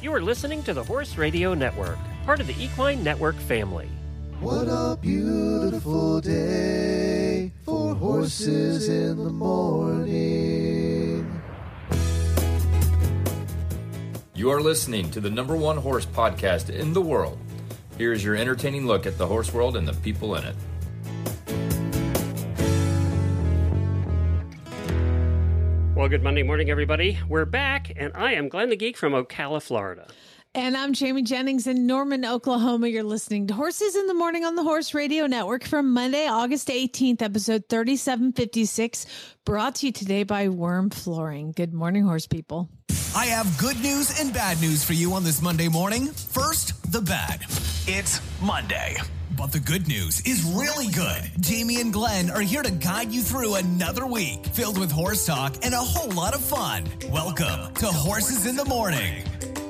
You are listening to the Horse Radio Network, part of the Equine Network family. What a beautiful day for horses in the morning. You are listening to the number one horse podcast in the world. Here is your entertaining look at the horse world and the people in it. Well, good Monday morning, everybody. We're back, and I am Glenn the Geek from Ocala, Florida. And I'm Jamie Jennings in Norman, Oklahoma. You're listening to Horses in the Morning on the Horse Radio Network from Monday, August 18th, episode 3756, brought to you today by Worm Flooring. Good morning, horse people. I have good news and bad news for you on this Monday morning. First, the bad. It's Monday. But the good news is really good. Jamie and Glenn are here to guide you through another week filled with horse talk and a whole lot of fun. Welcome to Horses in the Morning.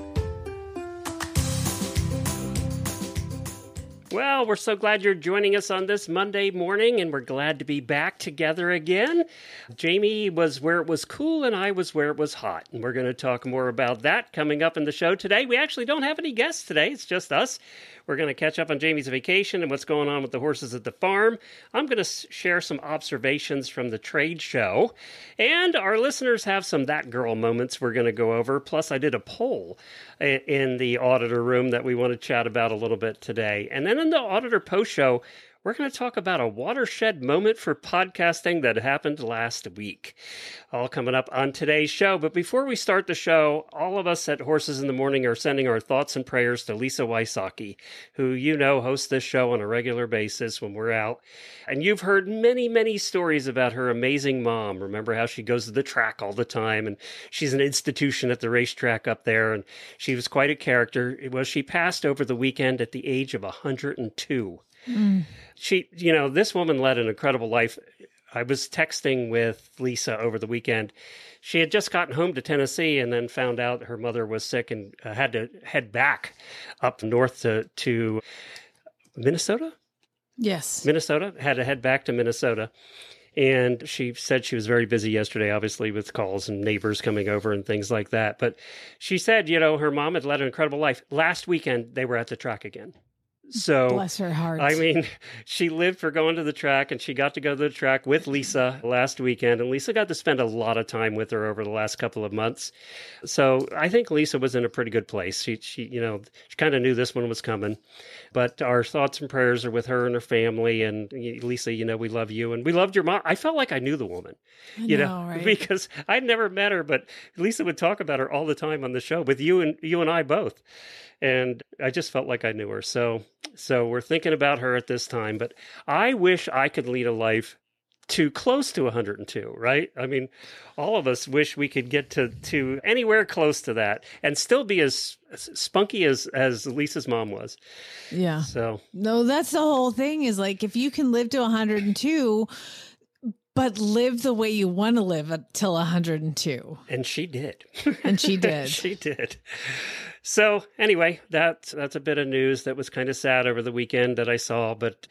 Well, we're so glad you're joining us on this Monday morning, and we're glad to be back together again. Jamie was where it was cool, and I was where it was hot, and we're going to talk more about that coming up in the show today. We actually don't have any guests today. It's just us. We're going to catch up on Jamie's vacation and what's going on with the horses at the farm. I'm going to share some observations from the trade show, and our listeners have some That Girl moments we're going to go over. Plus, I did a poll in the auditor room that we want to chat about a little bit today. And then in the auditor post show, we're going to talk about a watershed moment for podcasting that happened last week. All coming up on today's show. But before we start the show, all of us at Horses in the Morning are sending our thoughts and prayers to Lisa Wysocki, who you know hosts this show on a regular basis when we're out. And you've heard many, many stories about her amazing mom. Remember how she goes to the track all the time, and she's an institution at the racetrack up there, and she was quite a character. Well, she passed over the weekend at the age of 102. She, this woman led an incredible life. I was texting with Lisa over the weekend. She had just gotten home to Tennessee and then found out her mother was sick and had to head back up north to Minnesota? Yes. Minnesota, had to head back to Minnesota. And she said she was very busy yesterday, obviously, with calls and neighbors coming over and things like that. But she said, her mom had led an incredible life. Last weekend, they were at the track again. So, bless her heart. I mean, she lived for going to the track, and she got to go to the track with Lisa last weekend, and Lisa got to spend a lot of time with her over the last couple of months. So I think Lisa was in a pretty good place. She kind of knew this one was coming. But our thoughts and prayers are with her and her family, and Lisa, we love you, and we loved your mom. I felt like I knew the woman, right? Because I'd never met her, but Lisa would talk about her all the time on the show with you and I both. And I just felt like I knew her. So we're thinking about her at this time. But I wish I could lead a life to close to 102, right? I mean, all of us wish we could get to anywhere close to that and still be as spunky as Lisa's mom was. Yeah. So no, that's the whole thing is like, if you can live to 102, but live the way you want to live until 102. And she did. And she did. She did. So anyway, that's a bit of news that was kind of sad over the weekend that I saw, but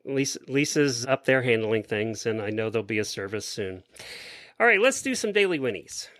Lisa's up there handling things, and I know there'll be a service soon. All right, let's do some daily whinnies.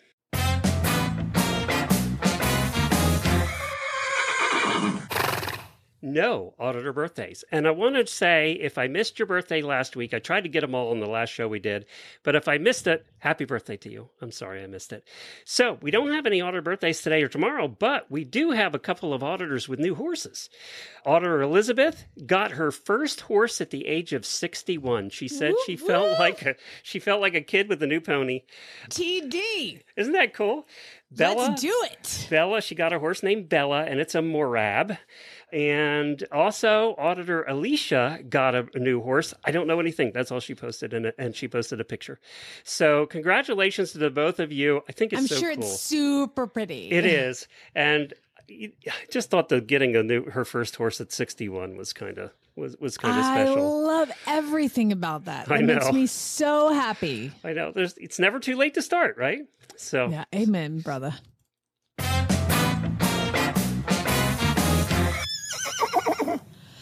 No auditor birthdays. And I want to say, if I missed your birthday last week, I tried to get them all on the last show we did, but if I missed it, happy birthday to you. I'm sorry I missed it. So we don't have any auditor birthdays today or tomorrow, but we do have a couple of auditors with new horses. Auditor Elizabeth got her first horse at the age of 61. She said she felt like a kid with a new pony. TD. Isn't that cool? Bella, let's do it. Bella, she got a horse named Bella, and it's a Morab. And also, Auditor Alicia got a new horse. I don't know anything. That's all she posted, and she posted a picture. So congratulations to the both of you. I think it's so cool. I'm sure it's super pretty. It is. And I just thought that getting her first horse at 61 was kind of special. I love everything about that. It makes me so happy. I know. It's never too late to start, right? So yeah, amen, brother. I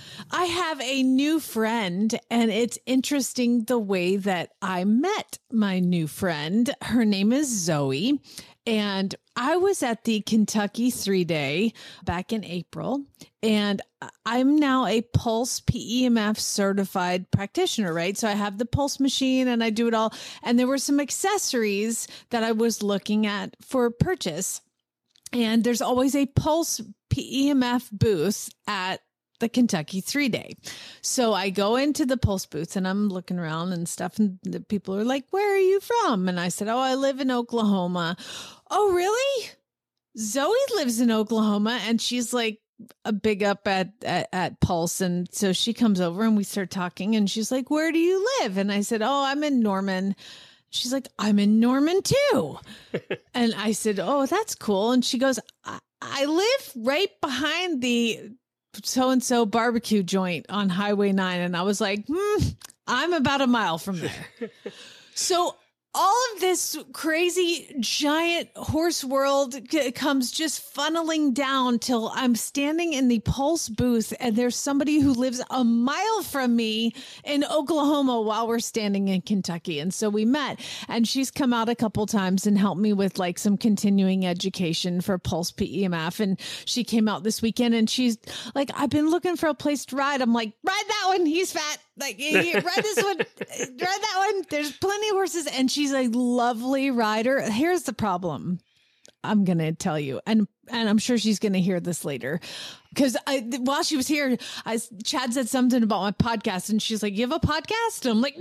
have a new friend, and it's interesting the way that I met my new friend. Her name is Zoe, and I was at the Kentucky 3-Day back in April, and I'm now a Pulse PEMF certified practitioner, right? So I have the Pulse machine and I do it all. And there were some accessories that I was looking at for purchase. And there's always a Pulse PEMF booth at the Kentucky 3-Day. So I go into the Pulse booth and I'm looking around and stuff. And the people are like, where are you from? And I said, oh, I live in Oklahoma. Oh, really? Zoe lives in Oklahoma. And she's like a big up at Pulse. And so she comes over and we start talking and she's like, where do you live? And I said, oh, I'm in Norman. She's like, I'm in Norman too. And I said, oh, that's cool. And she goes, I live right behind the so-and-so barbecue joint on Highway 9. And I was like, I'm about a mile from there. So all of this crazy giant horse world comes just funneling down till I'm standing in the Pulse booth and there's somebody who lives a mile from me in Oklahoma while we're standing in Kentucky. And so we met, and she's come out a couple times and helped me with like some continuing education for Pulse PEMF. And she came out this weekend and she's like, I've been looking for a place to ride. I'm like, ride that one. He's fat. Like, ride this one, ride that one. There's plenty of horses. And she's a lovely rider. Here's the problem. I'm going to tell you, and I'm sure she's going to hear this later, because while she was here, Chad said something about my podcast, and she's like, you have a podcast? And I'm like,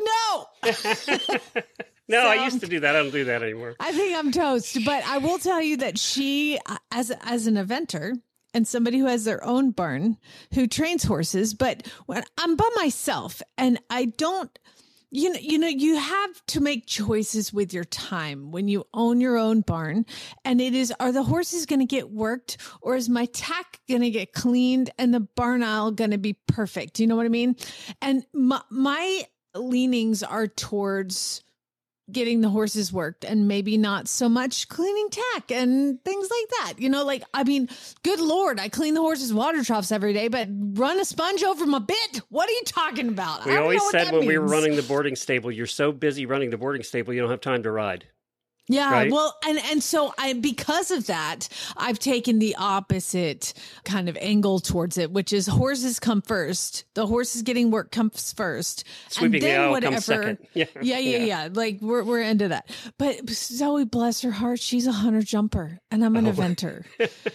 no. No, So, I used to do that. I don't do that anymore. I think I'm toast, but I will tell you that she, as an eventer, and somebody who has their own barn, who trains horses, but when I'm by myself and I don't, you have to make choices with your time when you own your own barn. And are the horses going to get worked, or is my tack going to get cleaned and the barn aisle going to be perfect? You know what I mean? And my leanings are towards getting the horses worked and maybe not so much cleaning tack and things like that. Good Lord, I clean the horses' water troughs every day, but run a sponge over my bit? What are you talking about? We always said when we were running the boarding stable, you're so busy running the boarding stable, you don't have time to ride. Yeah, right? Well, and so because of that, I've taken the opposite kind of angle towards it, which is horses come first. The horses getting work comes first. Sweeping and then the aisle whatever. comes second. Yeah. Like we're into that. But Zoe, bless her heart, she's a hunter jumper and I'm an eventer.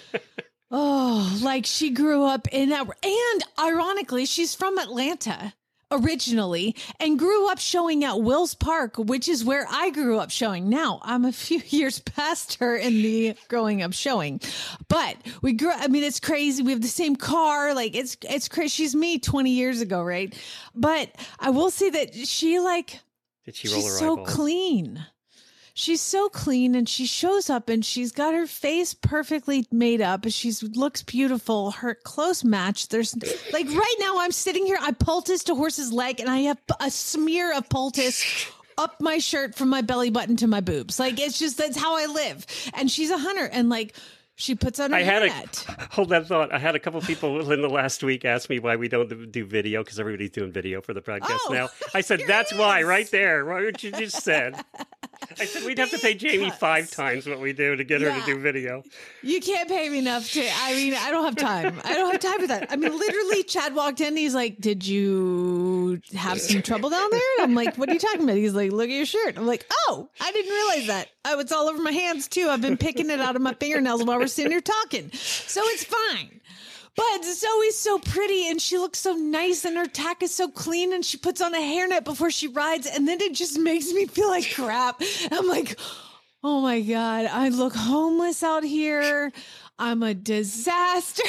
Oh, like she grew up in that. And ironically, she's from Atlanta originally and grew up showing at Wills Park, which is where I grew up showing. Now I'm a few years past her in the growing up showing, but we grew, it's crazy. We have the same car. Like it's crazy. She's me 20 years ago. Right. But I will say that Did she roll her so eyeballs? Clean. She's so clean, and she shows up and she's got her face perfectly made up. She looks beautiful. Her close match. There's like right now I'm sitting here. I poulticed a horse's leg and I have a smear of poultice up my shirt from my belly button to my boobs. Like that's how I live. And she's a hunter, and like she puts on her hat. Hold that thought. I had a couple people in the last week ask me why we don't do video, because everybody's doing video for the podcast now. I said, that's why, right there. What you just said. I said we'd have to pay Jamie 5 times what we do to get her to do video. You can't pay me enough to, I don't have time. I don't have time for that. Literally Chad walked in and he's like, did you have some trouble down there? And I'm like, what are you talking about? He's like, look at your shirt. I'm like, oh, I didn't realize that. Oh, it's all over my hands too. I've been picking it out of my fingernails while we're sitting here talking. So it's fine. But Zoe's so pretty and she looks so nice and her tack is so clean and she puts on a hairnet before she rides, and then it just makes me feel like crap. I'm like, oh my God, I look homeless out here. I'm a disaster.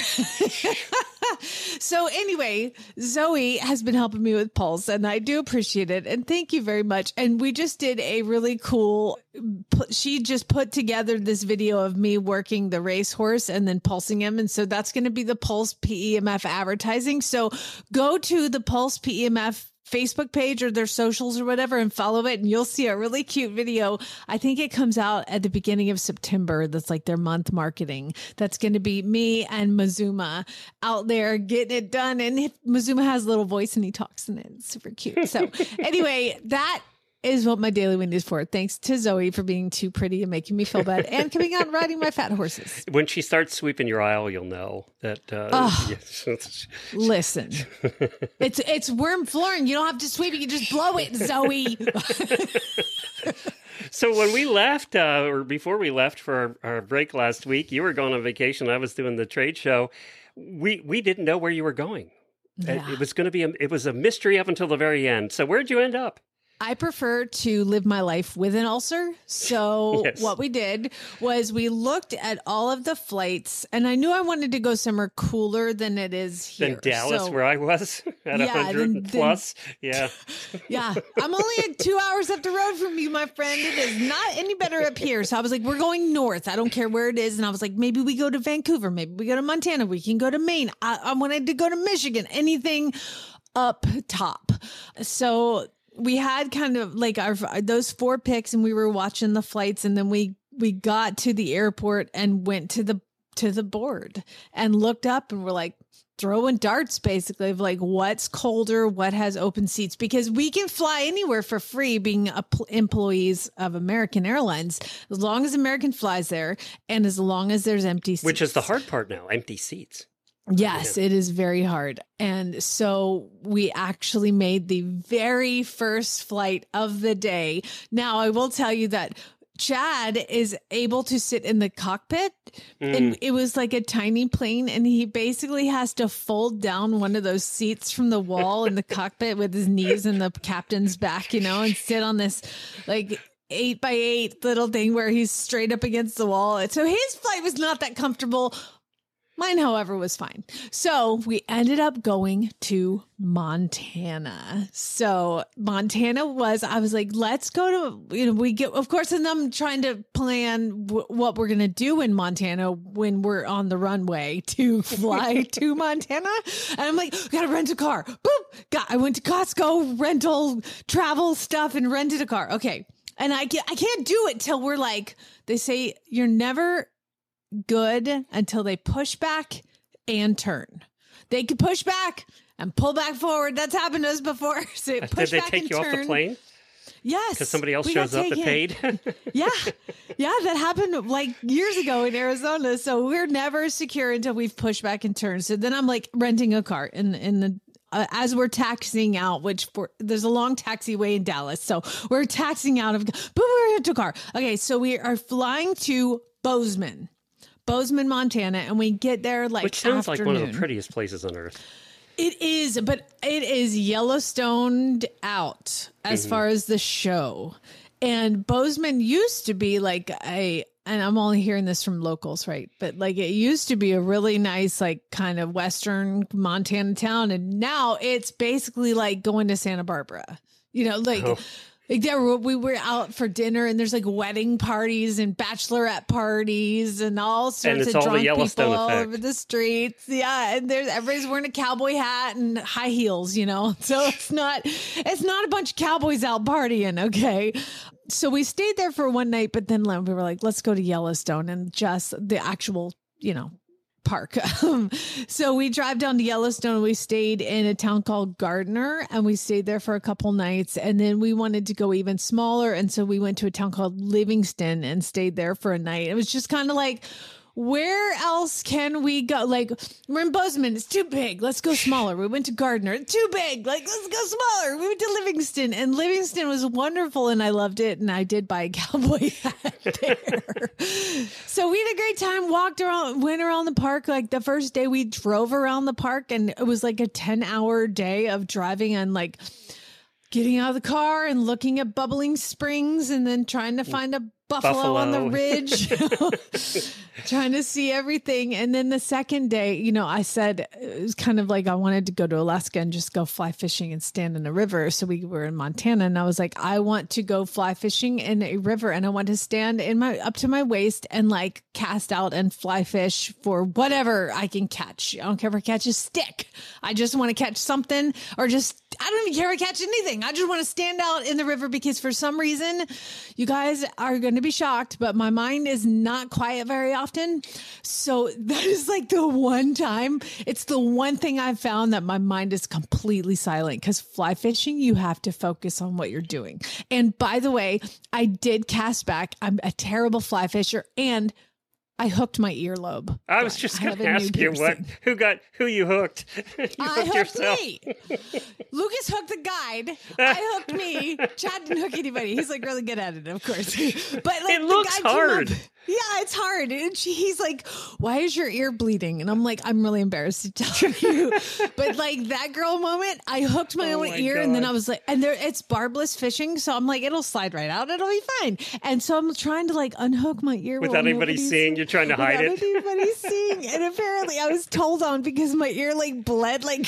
So anyway, Zoe has been helping me with Pulse, and I do appreciate it. And thank you very much. And we just did a really cool, she just put together this video of me working the racehorse and then pulsing him. And so that's going to be the Pulse PEMF advertising. So go to the Pulse PEMF Facebook page or their socials or whatever and follow it, and you'll see a really cute video. I think it comes out at the beginning of September. That's like their month marketing. That's going to be me and Mazuma out there getting it done. And Mazuma has a little voice and he talks in it. It's super cute. So anyway, that is what my daily wind is for. Thanks to Zoe for being too pretty and making me feel bad and coming out and riding my fat horses. When she starts sweeping your aisle, you'll know that. Yes. Listen, it's worm flooring. You don't have to sweep it. You just blow it, Zoe. So when we left, or before we left for our break last week, you were going on vacation. I was doing the trade show. We didn't know where you were going. Yeah. It was going to be it was a mystery up until the very end. So where'd you end up? I prefer to live my life with an ulcer. So Yes. What we did was we looked at all of the flights, and I knew I wanted to go somewhere cooler than it is here. Then Dallas, So- where I was at 100 plus. Yeah. Yeah, I'm only at 2 hours up the road from you, my friend. It is not any better up here. So I was like, we're going north. I don't care where it is. And I was like, maybe we go to Vancouver. Maybe we go to Montana. We can go to Maine. I wanted to go to Michigan. Anything up top. So we had kind of like those 4 picks, and we were watching the flights, and then we got to the airport and went to the board and looked up, and we're like throwing darts basically of like what's colder, what has open seats, because we can fly anywhere for free being employees of American Airlines, as long as American flies there and as long as there's empty seats. Which is the hard part now, empty seats. Yes, it is very hard. And so we actually made the very first flight of the day. Now, I will tell you that Chad is able to sit in the cockpit, and it was like a tiny plane, and he basically has to fold down one of those seats from the wall in the cockpit with his knees in the captain's back, and sit on this like 8x8 little thing where he's straight up against the wall. So his flight was not that comfortable. Mine, however, was fine. So we ended up going to Montana. So Montana I was like, let's go to, of course, and I'm trying to plan what we're going to do in Montana when we're on the runway to fly to Montana. And I'm like, got to rent a car. Boop. I went to Costco, rental travel stuff, and rented a car. Okay. And I can't do it till we're like, they say you're never good until they push back and turn. They can push back and pull back forward. That's happened to us before. So Did they take you off the plane? Yes. Because somebody else shows up that paid? Yeah, that happened like years ago in Arizona. So we're never secure until we've pushed back and turned. So then I'm like renting a car in the as we're taxiing out, there's a long taxiway in Dallas. So we're taxiing out of, but we're into a car. Okay, so we are flying to Bozeman, Montana, and we get there like Which sounds afternoon. like one of the prettiest places on earth. It is, but it is Yellowstoned out as far as the show. And Bozeman used to be like and I'm only hearing this from locals, right? But like it used to be a really nice, like kind of Western Montana town. And now it's basically like going to Santa Barbara, Like we were out for dinner, and there's like wedding parties and bachelorette parties and all sorts of drunk people all over the streets. Yeah, and everybody's wearing a cowboy hat and high heels, So it's not a bunch of cowboys out partying. Okay, so we stayed there for one night, but then we were like, let's go to Yellowstone and just the actual, park. So we drive down to Yellowstone. We stayed in a town called Gardner, and we stayed there for a couple nights. And then we wanted to go even smaller. And so we went to a town called Livingston and stayed there for a night. It was just kind of like, where else can we go? Like, we're in Bozeman. It's too big. Let's go smaller. We went to Gardner. Too big. Like, let's go smaller. We went to Livingston, and Livingston was wonderful, and I loved it. And I did buy a cowboy hat there. So we had a great time. Went around the park. Like the first day we drove around the park, and it was like a 10-hour day of driving and like getting out of the car and looking at bubbling springs and then trying to find a buffalo on the ridge, trying to see everything. And then the second day, you know, I said it was kind of like I wanted to go to Alaska and just go fly fishing and stand in a river. So we were in Montana, and I was like, I want to go fly fishing in a river, and I want to stand in my up to my waist and like cast out and fly fish for whatever I can catch. I don't care if I catch a stick. I just want to catch something, or just I don't even care if I catch anything. I just want to stand out in the river because for some reason, you guys are going to be shocked, but my mind is not quiet very often. So that is like the one time, it's the one thing I've found that my mind is completely silent, because fly fishing, you have to focus on what you're doing. And by the way, I did cast back. I'm a terrible fly fisher, and I hooked my earlobe. I was just going to ask you who you hooked. I hooked me. Lucas hooked the guide. I hooked me. Chad didn't hook anybody. He's like really good at it, of course. But like, it looks hard. Yeah, it's hard. And he's like, "Why is your ear bleeding?" And I'm like, "I'm really embarrassed to tell you." But like that girl moment, I hooked my own ear, God. And then I was like, and it's barbless fishing, so I'm like, it'll slide right out. It'll be fine. And so I'm trying to like unhook my ear without anybody seeing. You're trying to hide it. Anybody seeing? And apparently, I was told on because my ear like bled like.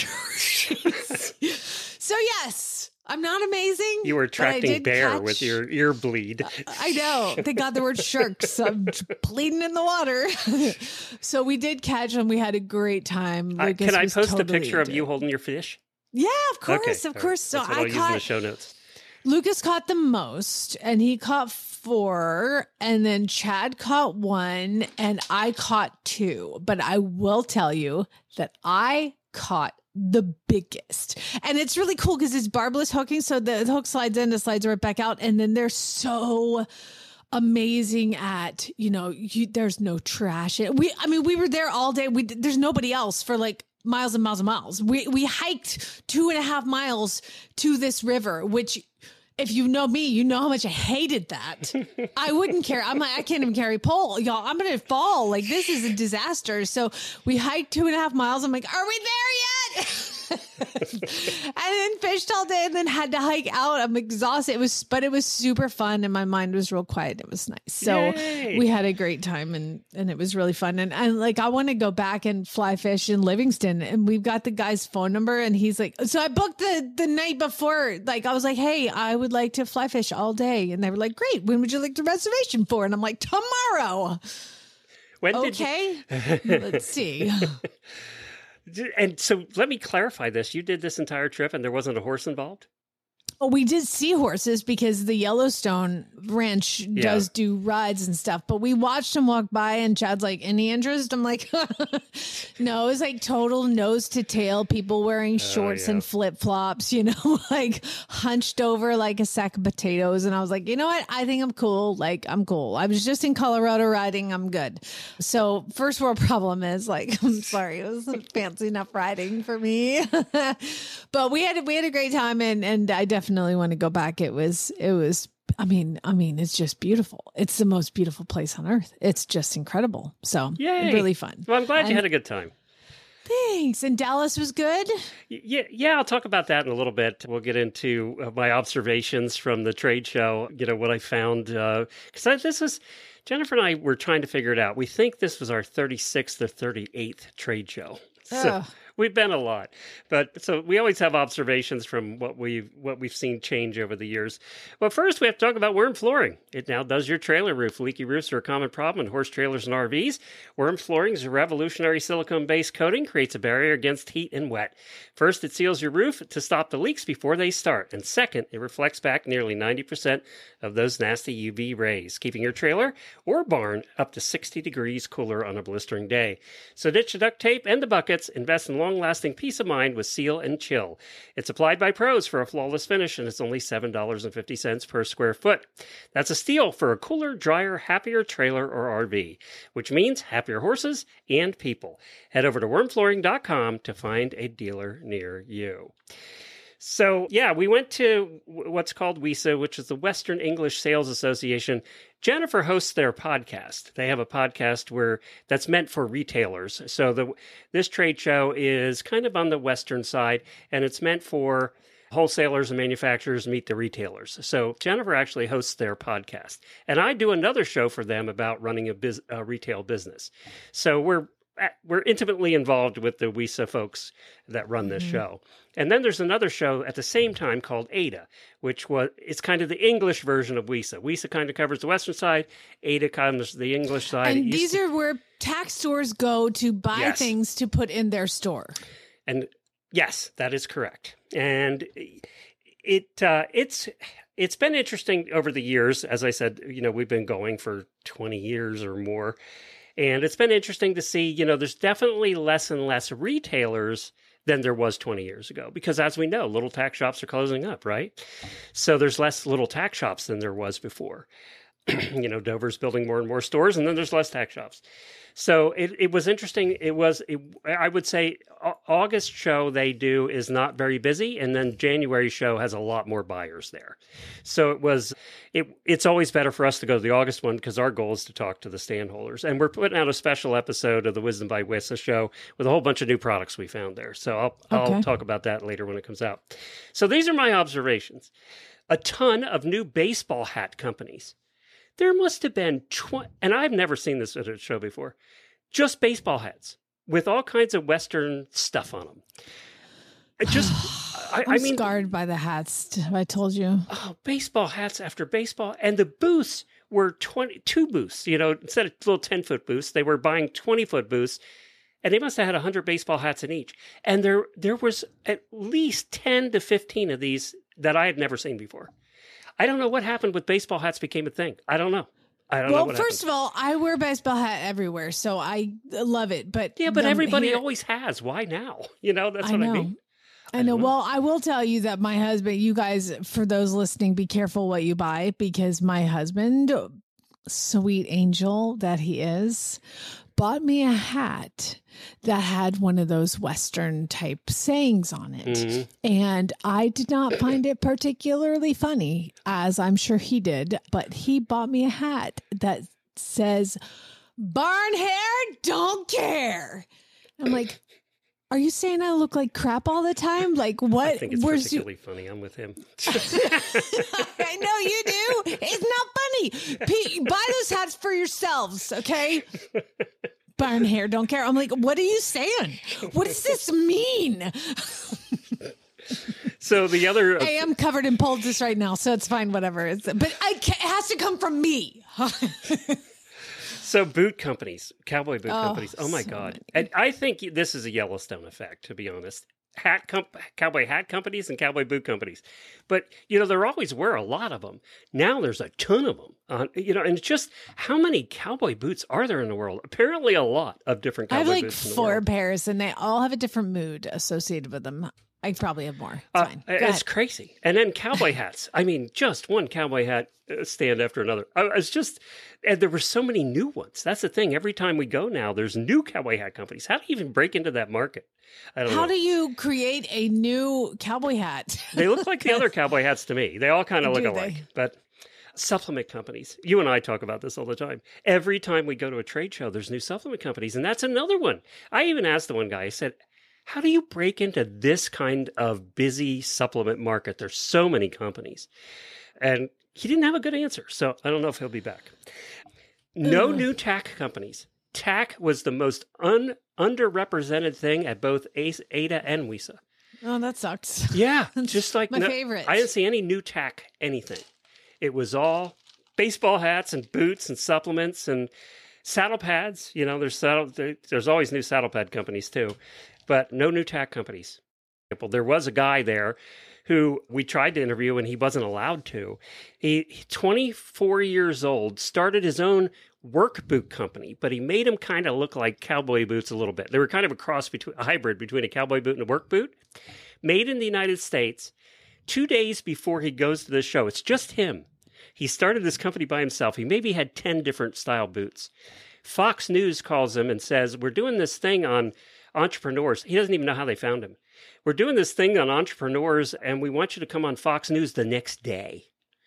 So yes. I'm not amazing. You were attracting bear with your ear bleed. I know. Thank God there were sharks. I'm bleeding in the water. So we did catch and we had a great time. Can I post a picture of you holding your fish? Yeah, of course. Okay. Of course. So I'll use in the show notes. Lucas caught the most, and he caught 4, and then Chad caught 1, and I caught 2. But I will tell you that I caught the biggest. And it's really cool because it's barbless hooking. So the hook slides in, it slides right back out. And then they're so amazing at, you know, there's no trash. We were there all day. There's nobody else for like miles and miles and miles. We hiked 2.5 miles to this river, which if you know me, you know how much I hated that. I wouldn't care. I'm like, I can't even carry a pole. Y'all, I'm going to fall. Like, this is a disaster. So we hiked 2.5 miles. I'm like, are we there yet? And then fished all day and then had to hike out. I'm exhausted. But it was super fun and my mind was real quiet. It was nice. So Yay. We had a great time and it was really fun. And like, I want to go back and fly fish in Livingston, and we've got the guy's phone number, and he's like, so I booked the night before. Like, I was like, hey, I would like to fly fish all day. And they were like, great. When would you like the reservation for? And I'm like, tomorrow. Okay. Let's see. And so let me clarify this. You did this entire trip and there wasn't a horse involved? Oh, we did seahorses because the Yellowstone Ranch does do rides and stuff, but we watched them walk by and Chad's like, any interest? I'm like, no, it was like total nose to tail, people wearing shorts and flip flops, you know, like hunched over like a sack of potatoes. And I was like, you know what? I think I'm cool. Like, I'm cool. I was just in Colorado riding. I'm good. So first world problem is like, I'm sorry, it wasn't fancy enough riding for me, but we had a great time and I definitely want to go back. It was I mean it's just beautiful. It's the most beautiful place on earth. It's just incredible. So really fun. Well, I'm glad you had a good time. Thanks. And Dallas was good. Yeah, I'll talk about that in a little bit. We'll get into my observations from the trade show, you know, what I found, because Jennifer and I were trying to figure it out. We think this was our 36th or 38th trade show. So we've been a lot, but so we always have observations from what we've seen change over the years. But first, we have to talk about Worm Flooring. It now does your trailer roof. Leaky roofs are a common problem in horse trailers and RVs. Worm Flooring is a revolutionary silicone-based coating, creates a barrier against heat and wet. First, it seals your roof to stop the leaks before they start, and second, it reflects back nearly 90% of those nasty UV rays, keeping your trailer or barn up to 60 degrees cooler on a blistering day. So ditch the duct tape and the buckets. Invest in long-lasting peace of mind with Seal and Chill. It's applied by pros for a flawless finish, and it's only $7.50 per square foot. That's a steal for a cooler, drier, happier trailer or RV, which means happier horses and people. Head over to wormflooring.com to find a dealer near you. So, we went to what's called WESA, which is the Western English Sales Association. Jennifer hosts their podcast. They have a podcast that's meant for retailers. So this trade show is kind of on the Western side, and it's meant for wholesalers and manufacturers meet the retailers. So Jennifer actually hosts their podcast. And I do another show for them about running a retail business. So we're intimately involved with the WISA folks that run this show. And then there's another show at the same time called Ada, it's kind of the English version of WISA. WISA kind of covers the Western side. Ada covers the English side. And these are where tax stores go to buy things to put in their store. And yes, that is correct. And it's been interesting over the years. As I said, we've been going for 20 years or more. And it's been interesting to see, there's definitely less and less retailers than there was 20 years ago. Because as we know, little tack shops are closing up, right? So there's less little tack shops than there was before. Dover's building more and more stores, and then there's less tack shops. So it was interesting. I would say August show they do is not very busy, and then January show has a lot more buyers there. So it's always better for us to go to the August one because our goal is to talk to the stand holders. And we're putting out a special episode of the Wisdom by WISA show with a whole bunch of new products we found there. So I'll talk about that later when it comes out. So these are my observations. A ton of new baseball hat companies. There must have been 20, and I've never seen this at a show before, just baseball hats with all kinds of Western stuff on them. I'm scarred by the hats, I told you. Oh, baseball hats after baseball. And the booths were 22 booths, instead of little 10-foot booths, they were buying 20-foot booths. And they must have had 100 baseball hats in each. And there was at least 10 to 15 of these that I had never seen before. I don't know what happened with baseball hats became a thing. I don't know. Well, first of all, I wear a baseball hat everywhere, so I love it. But everybody always has. Why now? That's what I mean. I know. Well, I will tell you that my husband, you guys, for those listening, be careful what you buy because my husband, sweet angel that he is, bought me a hat that had one of those Western type sayings on it. Mm-hmm. And I did not find it particularly funny, as I'm sure he did, but he bought me a hat that says, "Barn hair, don't care." I'm like, are you saying I look like crap all the time? Like, what? I think it's particularly funny. I'm with him. I know you do. It's not funny. Buy those hats for yourselves, okay? Barn hair, don't care. I'm like, what are you saying? What does this mean? So the other... I am covered in poultice right now, so it's fine, whatever. But it has to come from me. So boot companies, cowboy boot companies. Oh my God. And I think this is a Yellowstone effect, to be honest. Cowboy hat companies and cowboy boot companies. But, there always were a lot of them. Now there's a ton of them. And it's just, how many cowboy boots are there in the world? Apparently a lot of different cowboy boots in the world. I have 4 pairs, and they all have a different mood associated with them. I probably have more. It's fine. It's crazy. And then cowboy hats. I mean, just one cowboy hat stand after another. And there were so many new ones. That's the thing. Every time we go now, there's new cowboy hat companies. How do you even break into that market? I don't know. How do you create a new cowboy hat? They look like the other cowboy hats to me. They all kind of look alike. But supplement companies. You and I talk about this all the time. Every time we go to a trade show, there's new supplement companies. And that's another one. I even asked the one guy, I said, how do you break into this kind of busy supplement market? There's so many companies. And he didn't have a good answer. So I don't know if he'll be back. No new tack companies. Tack was the most underrepresented thing at both Ada and WISA. Oh, that sucks. Yeah. Just like my favorite. I didn't see any new tack anything. It was all baseball hats and boots and supplements and saddle pads. There's always new saddle pad companies too. But no new tack companies. There was a guy there who we tried to interview and he wasn't allowed to. He 24 years old, started his own work boot company, but he made them kind of look like cowboy boots a little bit. They were kind of a hybrid between a cowboy boot and a work boot. Made in the United States. 2 days before he goes to the show, it's just him. He started this company by himself. He maybe had 10 different style boots. Fox News calls him and says, we're doing this thing on entrepreneurs. He doesn't even know how they found him. We're doing this thing on entrepreneurs, and we want you to come on Fox News the next day.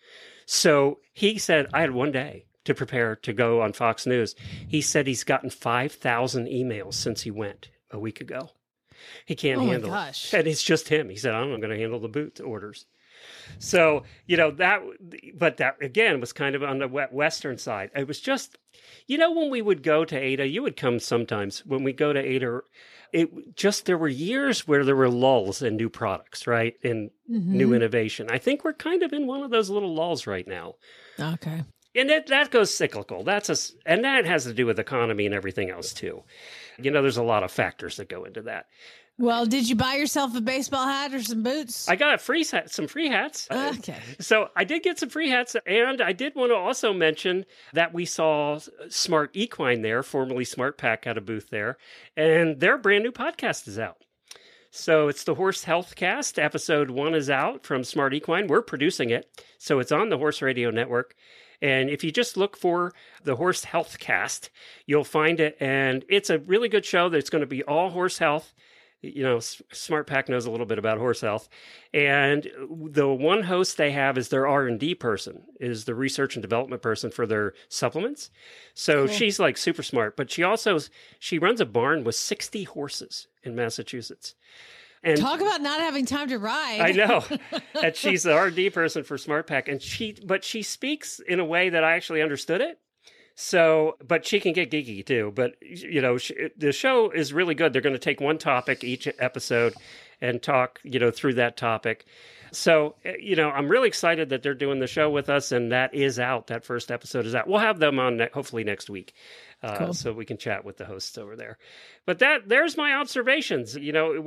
So he said, I had 1 day to prepare to go on Fox News. He said he's gotten 5,000 emails since he went a week ago. He can't Oh my handle gosh. it. And it's just him. He said, I'm going to handle the boot orders. So, but that again was kind of on the Western side. It was just, when we would go to Ada, you would come sometimes when we go to Ada, there were years where there were lulls in new products, right? And new innovation. I think we're kind of in one of those little lulls right now. Okay. And that goes cyclical. And that has to do with economy and everything else too. There's a lot of factors that go into that. Well, did you buy yourself a baseball hat or some boots? I got some free hats. Okay. So I did get some free hats, and I did want to also mention that we saw Smart Equine there, formerly Smart Pack, had a booth there, and their brand new podcast is out. So it's the Horse Health Cast. Episode 1 is out from Smart Equine. We're producing it, so it's on the Horse Radio Network. And if you just look for the Horse Health Cast, you'll find it, and it's a really good show that's going to be all horse health. Smart Pack knows a little bit about horse health, and the one host they have is their R&D person, is the research and development person for their supplements. So she's like super smart, but she runs a barn with 60 horses in Massachusetts. And talk about not having time to ride. I know. And she's the R&D person for Smart Pack, and she speaks in a way that I actually understood it. So, but she can get geeky too. But, the show is really good. They're going to take one topic each episode and talk, through that topic. So, I'm really excited that they're doing the show with us, and that is out. That first episode is out. We'll have them on hopefully next week. Cool. So we can chat with the hosts over there. But there's my observations.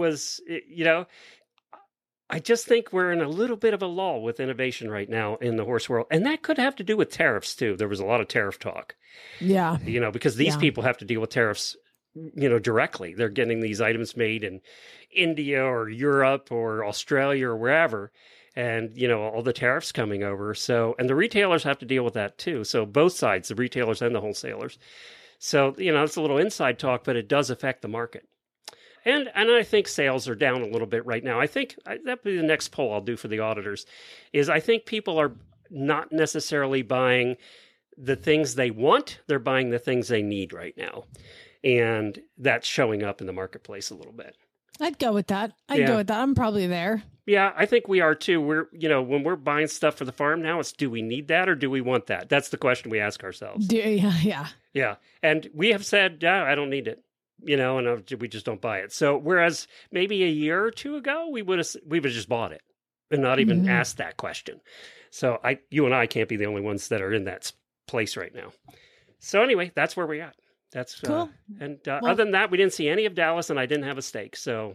I just think we're in a little bit of a lull with innovation right now in the horse world. And that could have to do with tariffs, too. There was a lot of tariff talk. Yeah. Because these people have to deal with tariffs, directly. They're getting these items made in India or Europe or Australia or wherever. And, all the tariffs coming over. So, and the retailers have to deal with that, too. So both sides, the retailers and the wholesalers. So, it's a little inside talk, but it does affect the market. And I think sales are down a little bit right now. I think that'll be the next poll I'll do for the auditors, is I think people are not necessarily buying the things they want. They're buying the things they need right now. And that's showing up in the marketplace a little bit. I'd go with that. I'm probably there. Yeah, I think we are too. We're, when we're buying stuff for the farm now, it's do we need that or do we want that? That's the question we ask ourselves. Yeah. And we have said, I don't need it. And we just don't buy it. So whereas maybe a year or two ago, we would have just bought it and not even asked that question. So you and I can't be the only ones that are in that place right now. So anyway, that's where we're at. That's cool. Other than that, we didn't see any of Dallas, and I didn't have a steak. So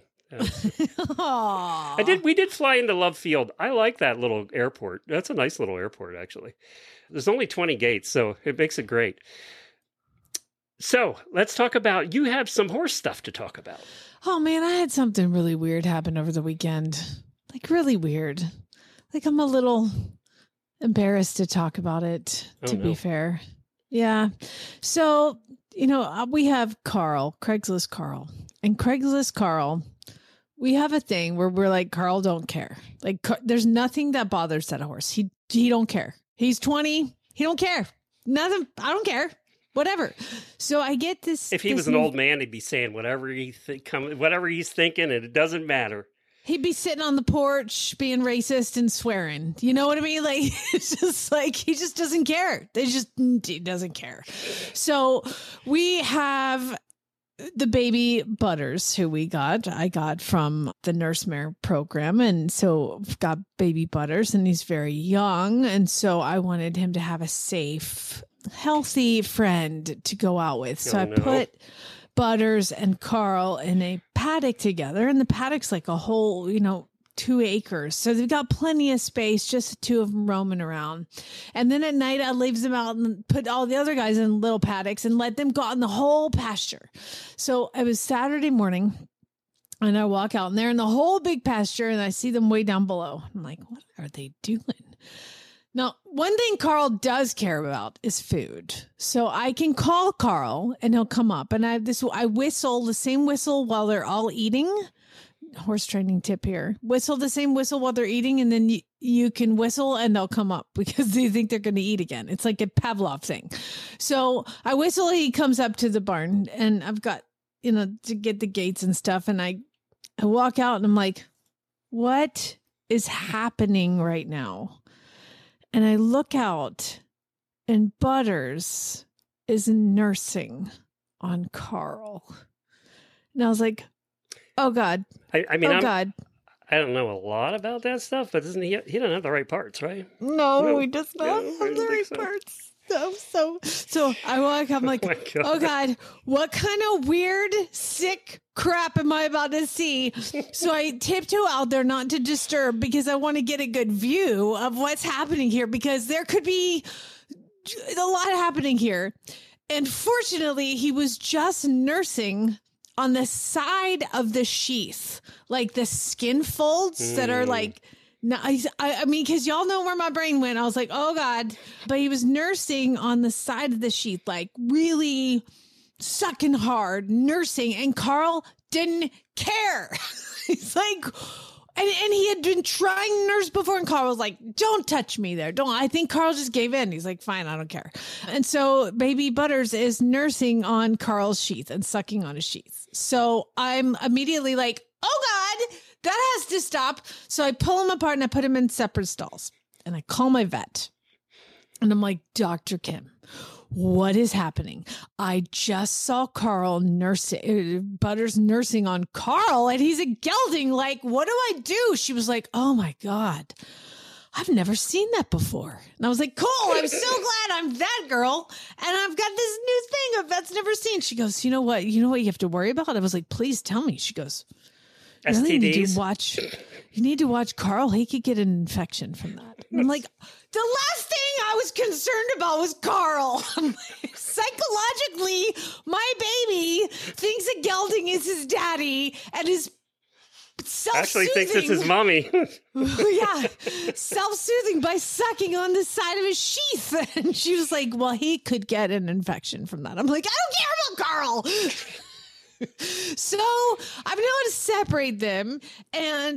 we did fly into Love Field. I like that little airport. That's a nice little airport, actually. There's only 20 gates, so it makes it great. So let's talk about, you have some horse stuff to talk about. Oh man, I had something really weird happen over the weekend. Like really weird. Like I'm a little embarrassed to talk about it, to be fair. Yeah. So, we have Craigslist Carl. And Craigslist Carl, we have a thing where we're like, Carl don't care. Like there's nothing that bothers that horse. He don't care. He's 20. He don't care. Nothing. I don't care. Whatever. So I get this. If he was an old man, he'd be saying whatever he's thinking, and it doesn't matter. He'd be sitting on the porch being racist and swearing. You know what I mean? Like, it's just like, he just doesn't care. He doesn't care. So we have the baby Butters, who I got from the Nursemare program. And so I've got baby Butters, and he's very young. And so I wanted him to have a safe, healthy friend to go out with. So I put Butters and Carl in a paddock together, and the paddock's like a whole, 2 acres. So they've got plenty of space, just the two of them roaming around. And then at night I leave them out and put all the other guys in little paddocks and let them go out in the whole pasture. So it was Saturday morning, and I walk out, and they're in the whole big pasture, and I see them way down below. I'm like, what are they doing? Now, one thing Carl does care about is food. So I can call Carl and he'll come up, and I whistle the same whistle while they're all eating. Horse training tip here. Whistle the same whistle while they're eating, and then you can whistle and they'll come up because they think they're going to eat again. It's like a Pavlov thing. So I whistle, he comes up to the barn, and I've got, to get the gates and stuff, and I I walk out and I'm like, what is happening right now? And I look out and Butters is nursing on Carl. And I was like, oh God. God. I don't know a lot about that stuff, but isn't he doesn't have the right parts, right? No, he does not have the right parts. So I walk up, I'm like, oh God, what kind of weird, sick crap am I about to see? So I tiptoe out there not to disturb because I want to get a good view of what's happening here because there could be a lot happening here. And fortunately, he was just nursing on the side of the sheath, like the skin folds that are like, I mean, because y'all know where my brain went. I was like, oh God. But he was nursing on the side of the sheath, like really sucking hard, nursing. And Carl didn't care. He's like, and he had been trying to nurse before. And Carl was like, don't touch me there. Don't. I think Carl just gave in. He's like, fine, I don't care. And so baby Butters is nursing on Carl's sheath and sucking on his sheath. So I'm immediately like, oh God, that has to stop. So I pull him apart and I put him in separate stalls. And I call my vet. And I'm like, Dr. Kim, what is happening? I just saw Carl nursing, Butters nursing on Carl, and he's a gelding. Like, what do I do? She was like, oh my God, I've never seen that before. And I was like, cool, I'm so glad I'm that girl. And I've got this new thing a vet's never seen. She goes, you know what you have to worry about? I was like, please tell me. She goes, you really need to watch Carl. He could get an infection from that. And I'm like, the last thing I was concerned about was Carl. Psychologically, my baby thinks a gelding is his daddy and is self-soothing. Actually thinks it's his mommy. Yeah, self-soothing by sucking on the side of his sheath. And she was like, well, he could get an infection from that. I'm like, I don't care about Carl. So I've been able to separate them, and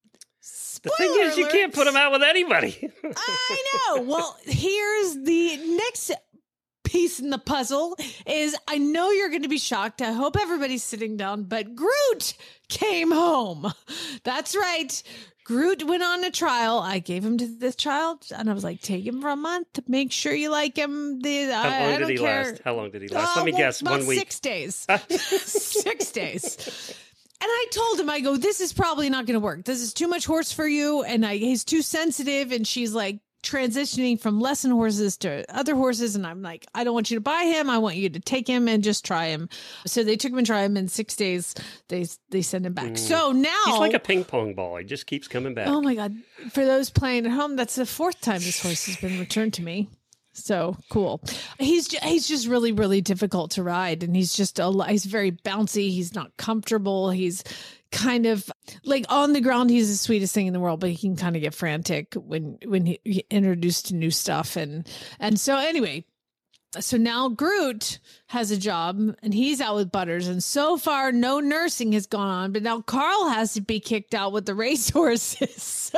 the thing is, you can't put them out with anybody. I know. Well, here's the next piece in the puzzle is I know you're going to be shocked. I hope everybody's sitting down, but Groot came home. That's right. Groot went on a trial. I gave him to this child, and I was like, take him for a month. Make sure you like him. How long did he last? How long did he last? Let me guess. 1 week. 6 days. 6 days. And I told him, I go, this is probably not going to work. This is too much horse for you. And he's too sensitive. And she's like transitioning from lesson horses to other horses. And I'm like, I don't want you to buy him. I want you to take him and just try him. So they took him and tried him. In 6 days, they send him back. So now he's like a ping pong ball. He just keeps coming back. Oh my God. For those playing at home, that's the 4th time this horse has been returned to me. So cool. He's just really, really difficult to ride. And he's very bouncy. He's not comfortable. He's kind of like on the ground. He's the sweetest thing in the world, but he can kind of get frantic when he introduced to new stuff. And so anyway, so now Groot has a job and he's out with Butters. And so far, no nursing has gone on. But now Carl has to be kicked out with the racehorses. So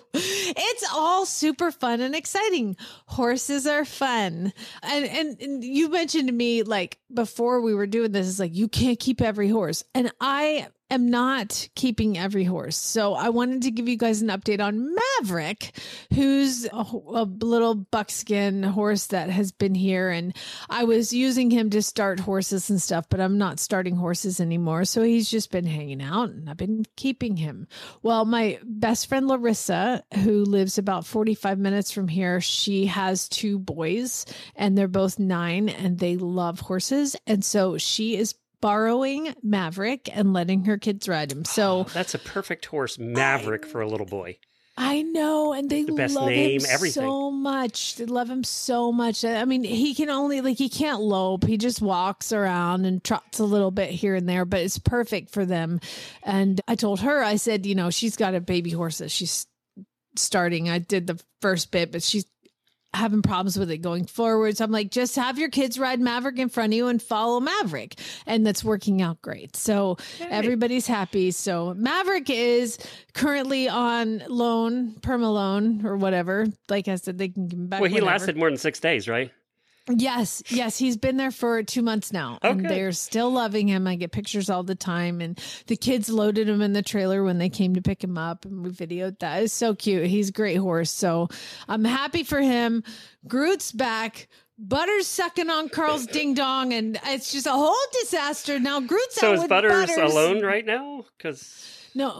it's all super fun and exciting. Horses are fun. And you mentioned to me, like, before we were doing this, is like, you can't keep every horse. And I am not keeping every horse. So I wanted to give you guys an update on Maverick, who's a little buckskin horse that has been here. And I was using him to start horses and stuff, but I'm not starting horses anymore. So he's just been hanging out and I've been keeping him. Well, my best friend Larissa, who lives about 45 minutes from here, she has 2 boys and they're both 9 and they love horses. And so she is borrowing Maverick and letting her kids ride him. So that's a perfect horse, Maverick, for a little boy. I know, and they best love name, him everything. so much. They love him so much. I mean, he can't lope. He just walks around and trots a little bit here and there, but it's perfect for them. And I told her, I said, she's got a baby horse that she's starting. I did the first bit, but she's having problems with it going forward. So I'm like, just have your kids ride Maverick in front of you and follow Maverick. And that's working out great. So everybody's happy. So Maverick is currently on loan, perma loan or whatever. Like I said, they can give him back. Well, he lasted more than 6 days, right? Yes, he's been there for 2 months now, and Okay. they're still loving him. I get pictures all the time, and the kids loaded him in the trailer when they came to pick him up, and we videoed that. It's so cute. He's a great horse, so I'm happy for him. Groot's back. Butter's sucking on Carl's ding dong, and it's just a whole disaster. Now Groot's So out is with Butters alone right now? Because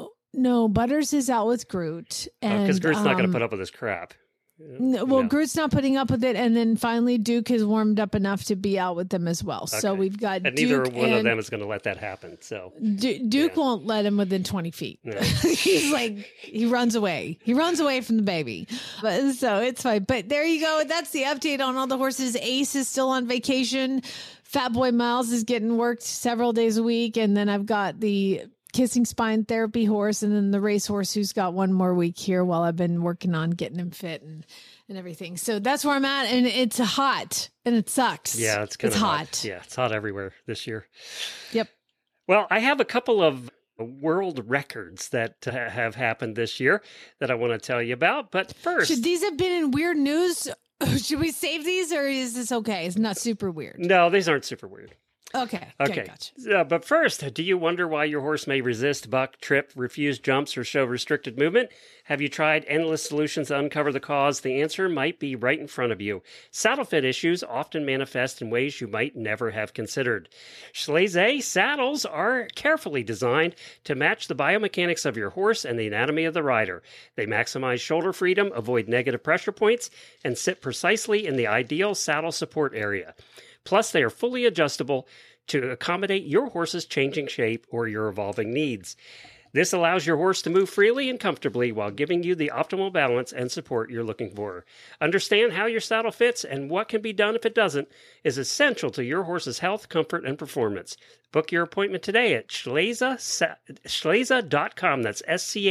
No, Butters is out with Groot, and Groot's not going to put up with this crap. Well, Groot's not putting up with it, and then finally Duke has warmed up enough to be out with them as well. So Okay. we've got And Duke neither one of and them is going to let that happen. So Duke won't let him within 20 feet. No. He's like, he runs away. He runs away from the baby. But so it's fine. But there you go. That's the update on all the horses. Ace is still on vacation. Fat Boy Miles is getting worked several days a week. And then I've got the kissing spine therapy horse, and then the race horse who's got one more week here while I've been working on getting him fit and everything. So that's where I'm at, and it's hot and it sucks. yeah, it's kind of hot. Yeah, it's hot everywhere this year. Yep. Well, I have a couple of world records that have happened this year that I want to tell you about. But first, Should these have been in weird news? Should we save these, or is this okay? It's not super weird. no, these aren't super weird. Okay. Okay. Gotcha. But first, do you wonder why your horse may resist, buck, trip, refuse jumps, or show restricted movement? Have you tried endless solutions to uncover the cause? The answer might be right in front of you. Saddle fit issues often manifest in ways you might never have considered. Schlese saddles are carefully designed to match the biomechanics of your horse and the anatomy of the rider. They maximize shoulder freedom, avoid negative pressure points, and sit precisely in the ideal saddle support area. Plus, they are fully adjustable to accommodate your horse's changing shape or your evolving needs. This allows your horse to move freely and comfortably while giving you the optimal balance and support you're looking for. Understand how your saddle fits and what can be done if it doesn't is essential to your horse's health, comfort, and performance. Book your appointment today at Schlese.com. That's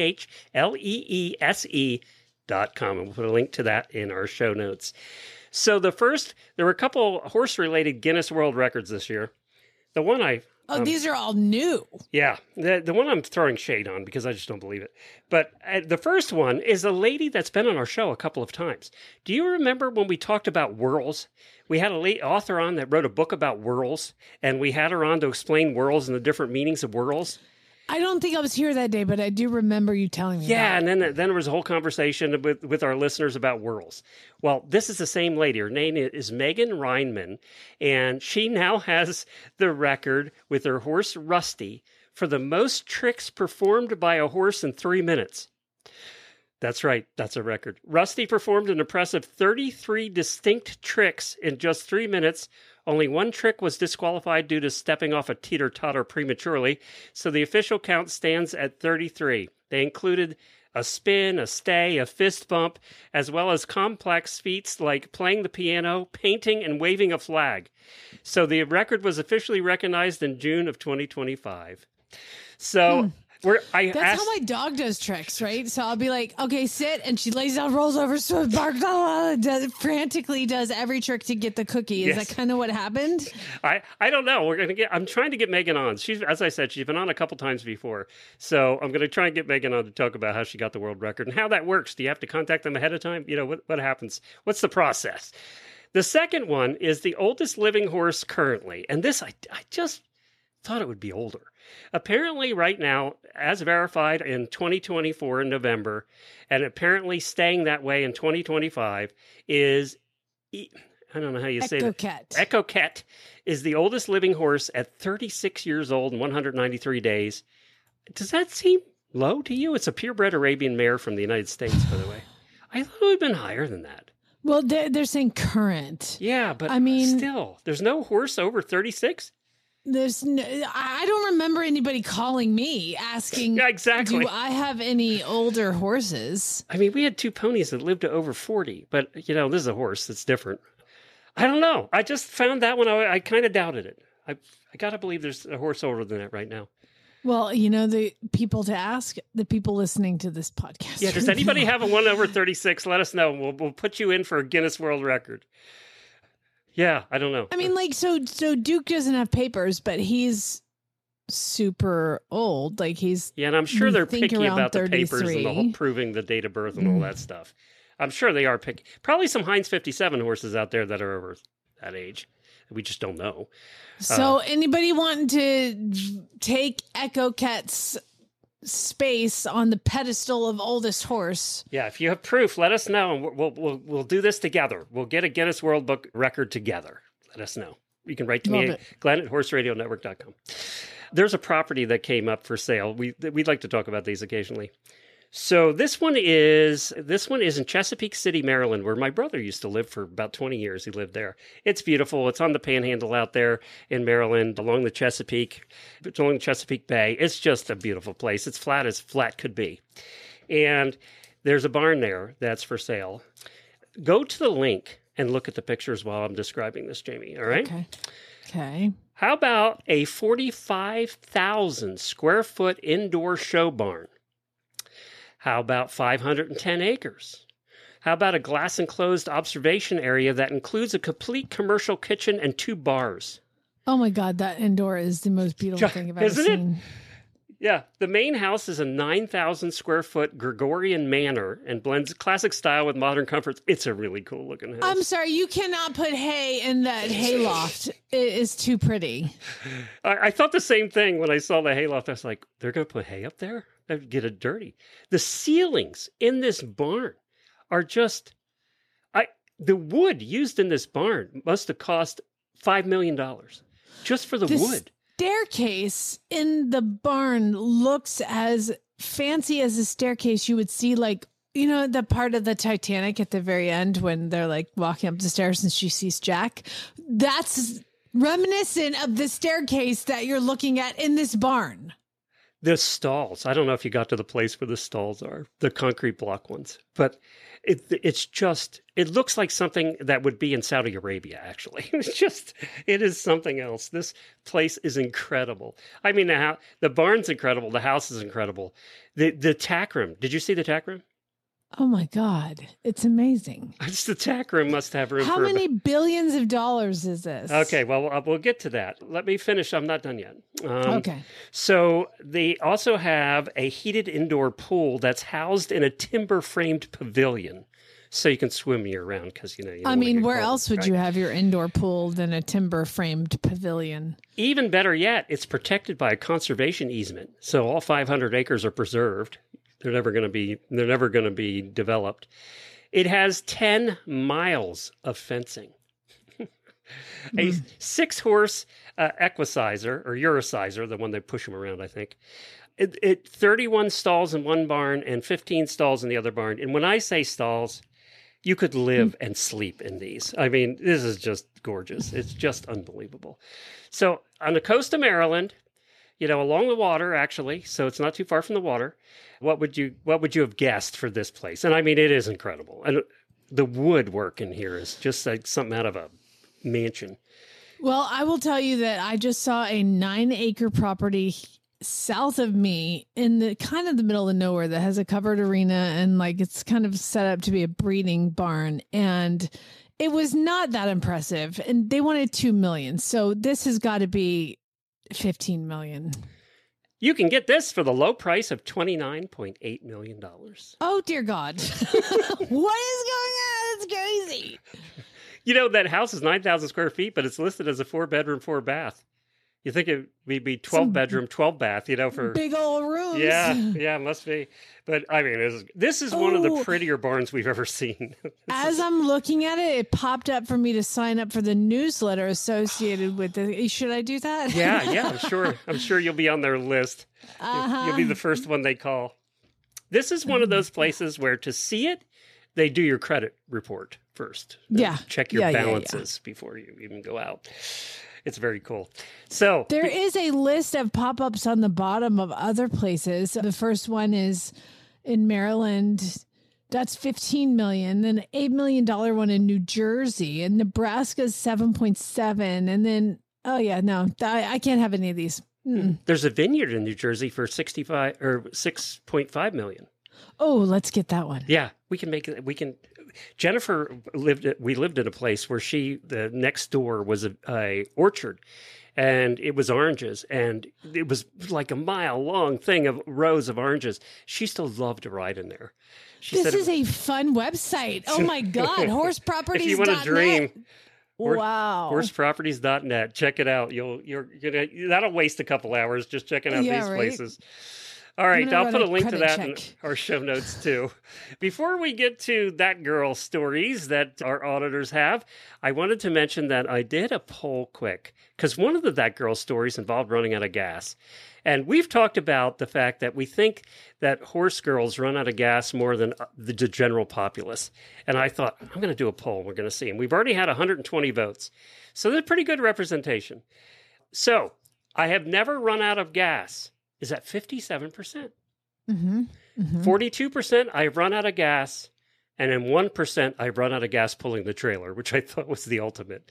SCHLEESE.com. And we'll put a link to that in our show notes. So there were a couple horse-related Guinness World Records this year. The one These are all new. yeah, the one I'm throwing shade on because I just don't believe it. But the first one is a lady that's been on our show a couple of times. Do you remember when we talked about whirls? We had a late author on that wrote a book about whirls, and we had her on to explain whirls and the different meanings of whirls. I don't think I was here that day, but I do remember you telling me. Yeah, that. and then there was a whole conversation with our listeners about whirls. Well, this is the same lady. Her name is Megan Reinman, and she now has the record with her horse Rusty for the most tricks performed by a horse in 3 minutes. That's right. That's a record. Rusty performed an impressive 33 distinct tricks in just 3 minutes. Only one trick was disqualified due to stepping off a teeter-totter prematurely, so the official count stands at 33. They included a spin, a stay, a fist bump, as well as complex feats like playing the piano, painting, and waving a flag. So the record was officially recognized in June of 2025. So That's how my dog does tricks, right? So I'll be like, okay, sit. And she lays down, rolls over, so frantically does every trick to get the cookie. Is Yes. that kind of what happened? I don't know. I'm trying to get Megan on. She's, as I said, she's been on a couple times before. So I'm going to try and get Megan on to talk about how she got the world record and how that works. Do you have to contact them ahead of time? You know, what happens? What's the process? The second one is the oldest living horse currently. And this, I just thought it would be older. Apparently right now, as verified in 2024 in November, and apparently staying that way in 2025 is, I don't know how you say that. Echo Ket is the oldest living horse at 36 years old and 193 days. Does that seem low to you? It's a purebred Arabian mare from the United States, by the way. I thought it would have been higher than that. Well, they're saying current. Yeah, but I mean, still, there's no horse over 36? I don't remember anybody calling me asking, Yeah, exactly. do I have any older horses? I mean, we had 2 ponies that lived to over 40, but, you know, this is a horse that's different. I don't know. I just found that one, I kind of doubted it. I got to believe there's a horse older than that right now. Well, you know, the people to ask, the people listening to this podcast. Yeah, does anybody have a one over 36? Let us know. We'll put you in for a Guinness World Record. Yeah, I don't know. I mean, like, so Duke doesn't have papers, but he's super old. Like, he's Yeah, and I'm sure they're picky around about the papers and the 33. whole proving the date of birth and all that stuff. I'm sure they are picky. Probably some Heinz 57 horses out there that are over that age. We just don't know. So anybody wanting to take Echo Cat's space on the pedestal of oldest horse? Yeah, if you have proof, let us know, and we'll do this together. We'll get a Guinness World Book record together. Let us know. You can write to me, Glenn at horseradionetwork.com. There's a property that came up for sale. We'd like to talk about these occasionally. So this one is in Chesapeake City, Maryland, where my brother used to live for about 20 years. He lived there. It's beautiful. It's on the Panhandle out there in Maryland, along the Chesapeake Bay. It's just a beautiful place. It's flat as flat could be. And there's a barn there that's for sale. Go to the link and look at the pictures while I'm describing this, Jamie. All right? Okay. How about a 45,000 square foot indoor show barn? How about 510 acres? How about a glass enclosed observation area that includes a complete commercial kitchen and 2 bars? Oh my God, that indoor is the most beautiful thing I've ever Isn't seen. Yeah, the main house is a 9,000 square foot Gregorian manor and blends classic style with modern comforts. It's a really cool looking house. I'm sorry, you cannot put hay in that hayloft. It is too pretty. I thought the same thing when I saw the hayloft. I was like, they're going to put hay up there? That'd get it dirty. The ceilings in this barn are just... the wood used in this barn must have cost $5 million just for the wood. Staircase in the barn looks as fancy as a staircase you would see, like, you know, the part of the Titanic at the very end when they're like walking up the stairs and she sees Jack. That's reminiscent of the staircase that you're looking at in this barn. The stalls. I don't know if you got to the place where the stalls are, the concrete block ones, but it looks like something that would be in Saudi Arabia, actually. It is something else. This place is incredible. I mean, the barn's incredible. The house is incredible. The tack room. Did you see the tack room? Oh my God. It's amazing. The tack room must have room How for... many billions of dollars is this? Okay, well, we'll get to that. Let me finish. I'm not done yet. Okay. So they also have a heated indoor pool that's housed in a timber-framed pavilion. So you can swim year-round because, you I mean, where else would you have your indoor pool than a timber-framed pavilion? Even better yet, it's protected by a conservation easement. So all 500 acres are preserved. They're never going to be developed. It has 10 miles of fencing. A 6-horse equisizer or Eurosizer, the one they push them around, I think. 31 stalls in one barn and 15 stalls in the other barn. And when I say stalls, you could live and sleep in these. I mean, this is just gorgeous. It's just unbelievable. So on the coast of Maryland, along the water, actually, so it's not too far from the water. What would you have guessed for this place? And I mean, it is incredible. And the woodwork in here is just like something out of a mansion. Well, I will tell you that I just saw a 9-acre property south of me in the kind of the middle of nowhere that has a covered arena and like it's kind of set up to be a breeding barn. And it was not that impressive. And they wanted $2 million. So this has got to be $15 million. You can get this for the low price of $29.8 million. Oh, dear God. What is going on? That's crazy. That house is 9,000 square feet, but it's listed as a 4-bedroom, 4-bath. You think it would be 12-bedroom, 12-bath, for... Big old rooms. Yeah, it must be. But, I mean, this is one of the prettier barns we've ever seen. As I'm looking at it, it popped up for me to sign up for the newsletter associated with it. Should I do that? Yeah, I'm sure you'll be on their list. You'll be the first one they call. This is one of those places where to see it, they do your credit report first. Yeah. Check your balances before you even go out. It's very cool. So there is a list of pop-ups on the bottom of other places. The first one is in Maryland. That's $15 million. Then an $8 million one in New Jersey, and Nebraska's 7.7. And then, I can't have any of these. There's a vineyard in New Jersey for $6.5 million. Oh, let's get that one. Yeah, we can make it. Jennifer we lived in a place where the next door was a orchard, and it was oranges, and it was like a mile-long thing of rows of oranges. She still loved to ride in there. This is a fun website. Oh, my God. Horseproperties.net. If you want to dream. Wow. Horseproperties.net. Check it out. That'll waste a couple hours just checking out these places. All right, I'll put a link to that in our show notes too. Before we get to that girl stories that our auditors have, I wanted to mention that I did a poll quick because one of the that girl stories involved running out of gas. And we've talked about the fact that we think that horse girls run out of gas more than the general populace. And I thought, I'm going to do a poll. We're going to see. And we've already had 120 votes. So that's pretty good representation. So I have never run out of gas is at 57%. Mm-hmm. Mm-hmm. 42% I've run out of gas. And then 1% I've run out of gas pulling the trailer, which I thought was the ultimate.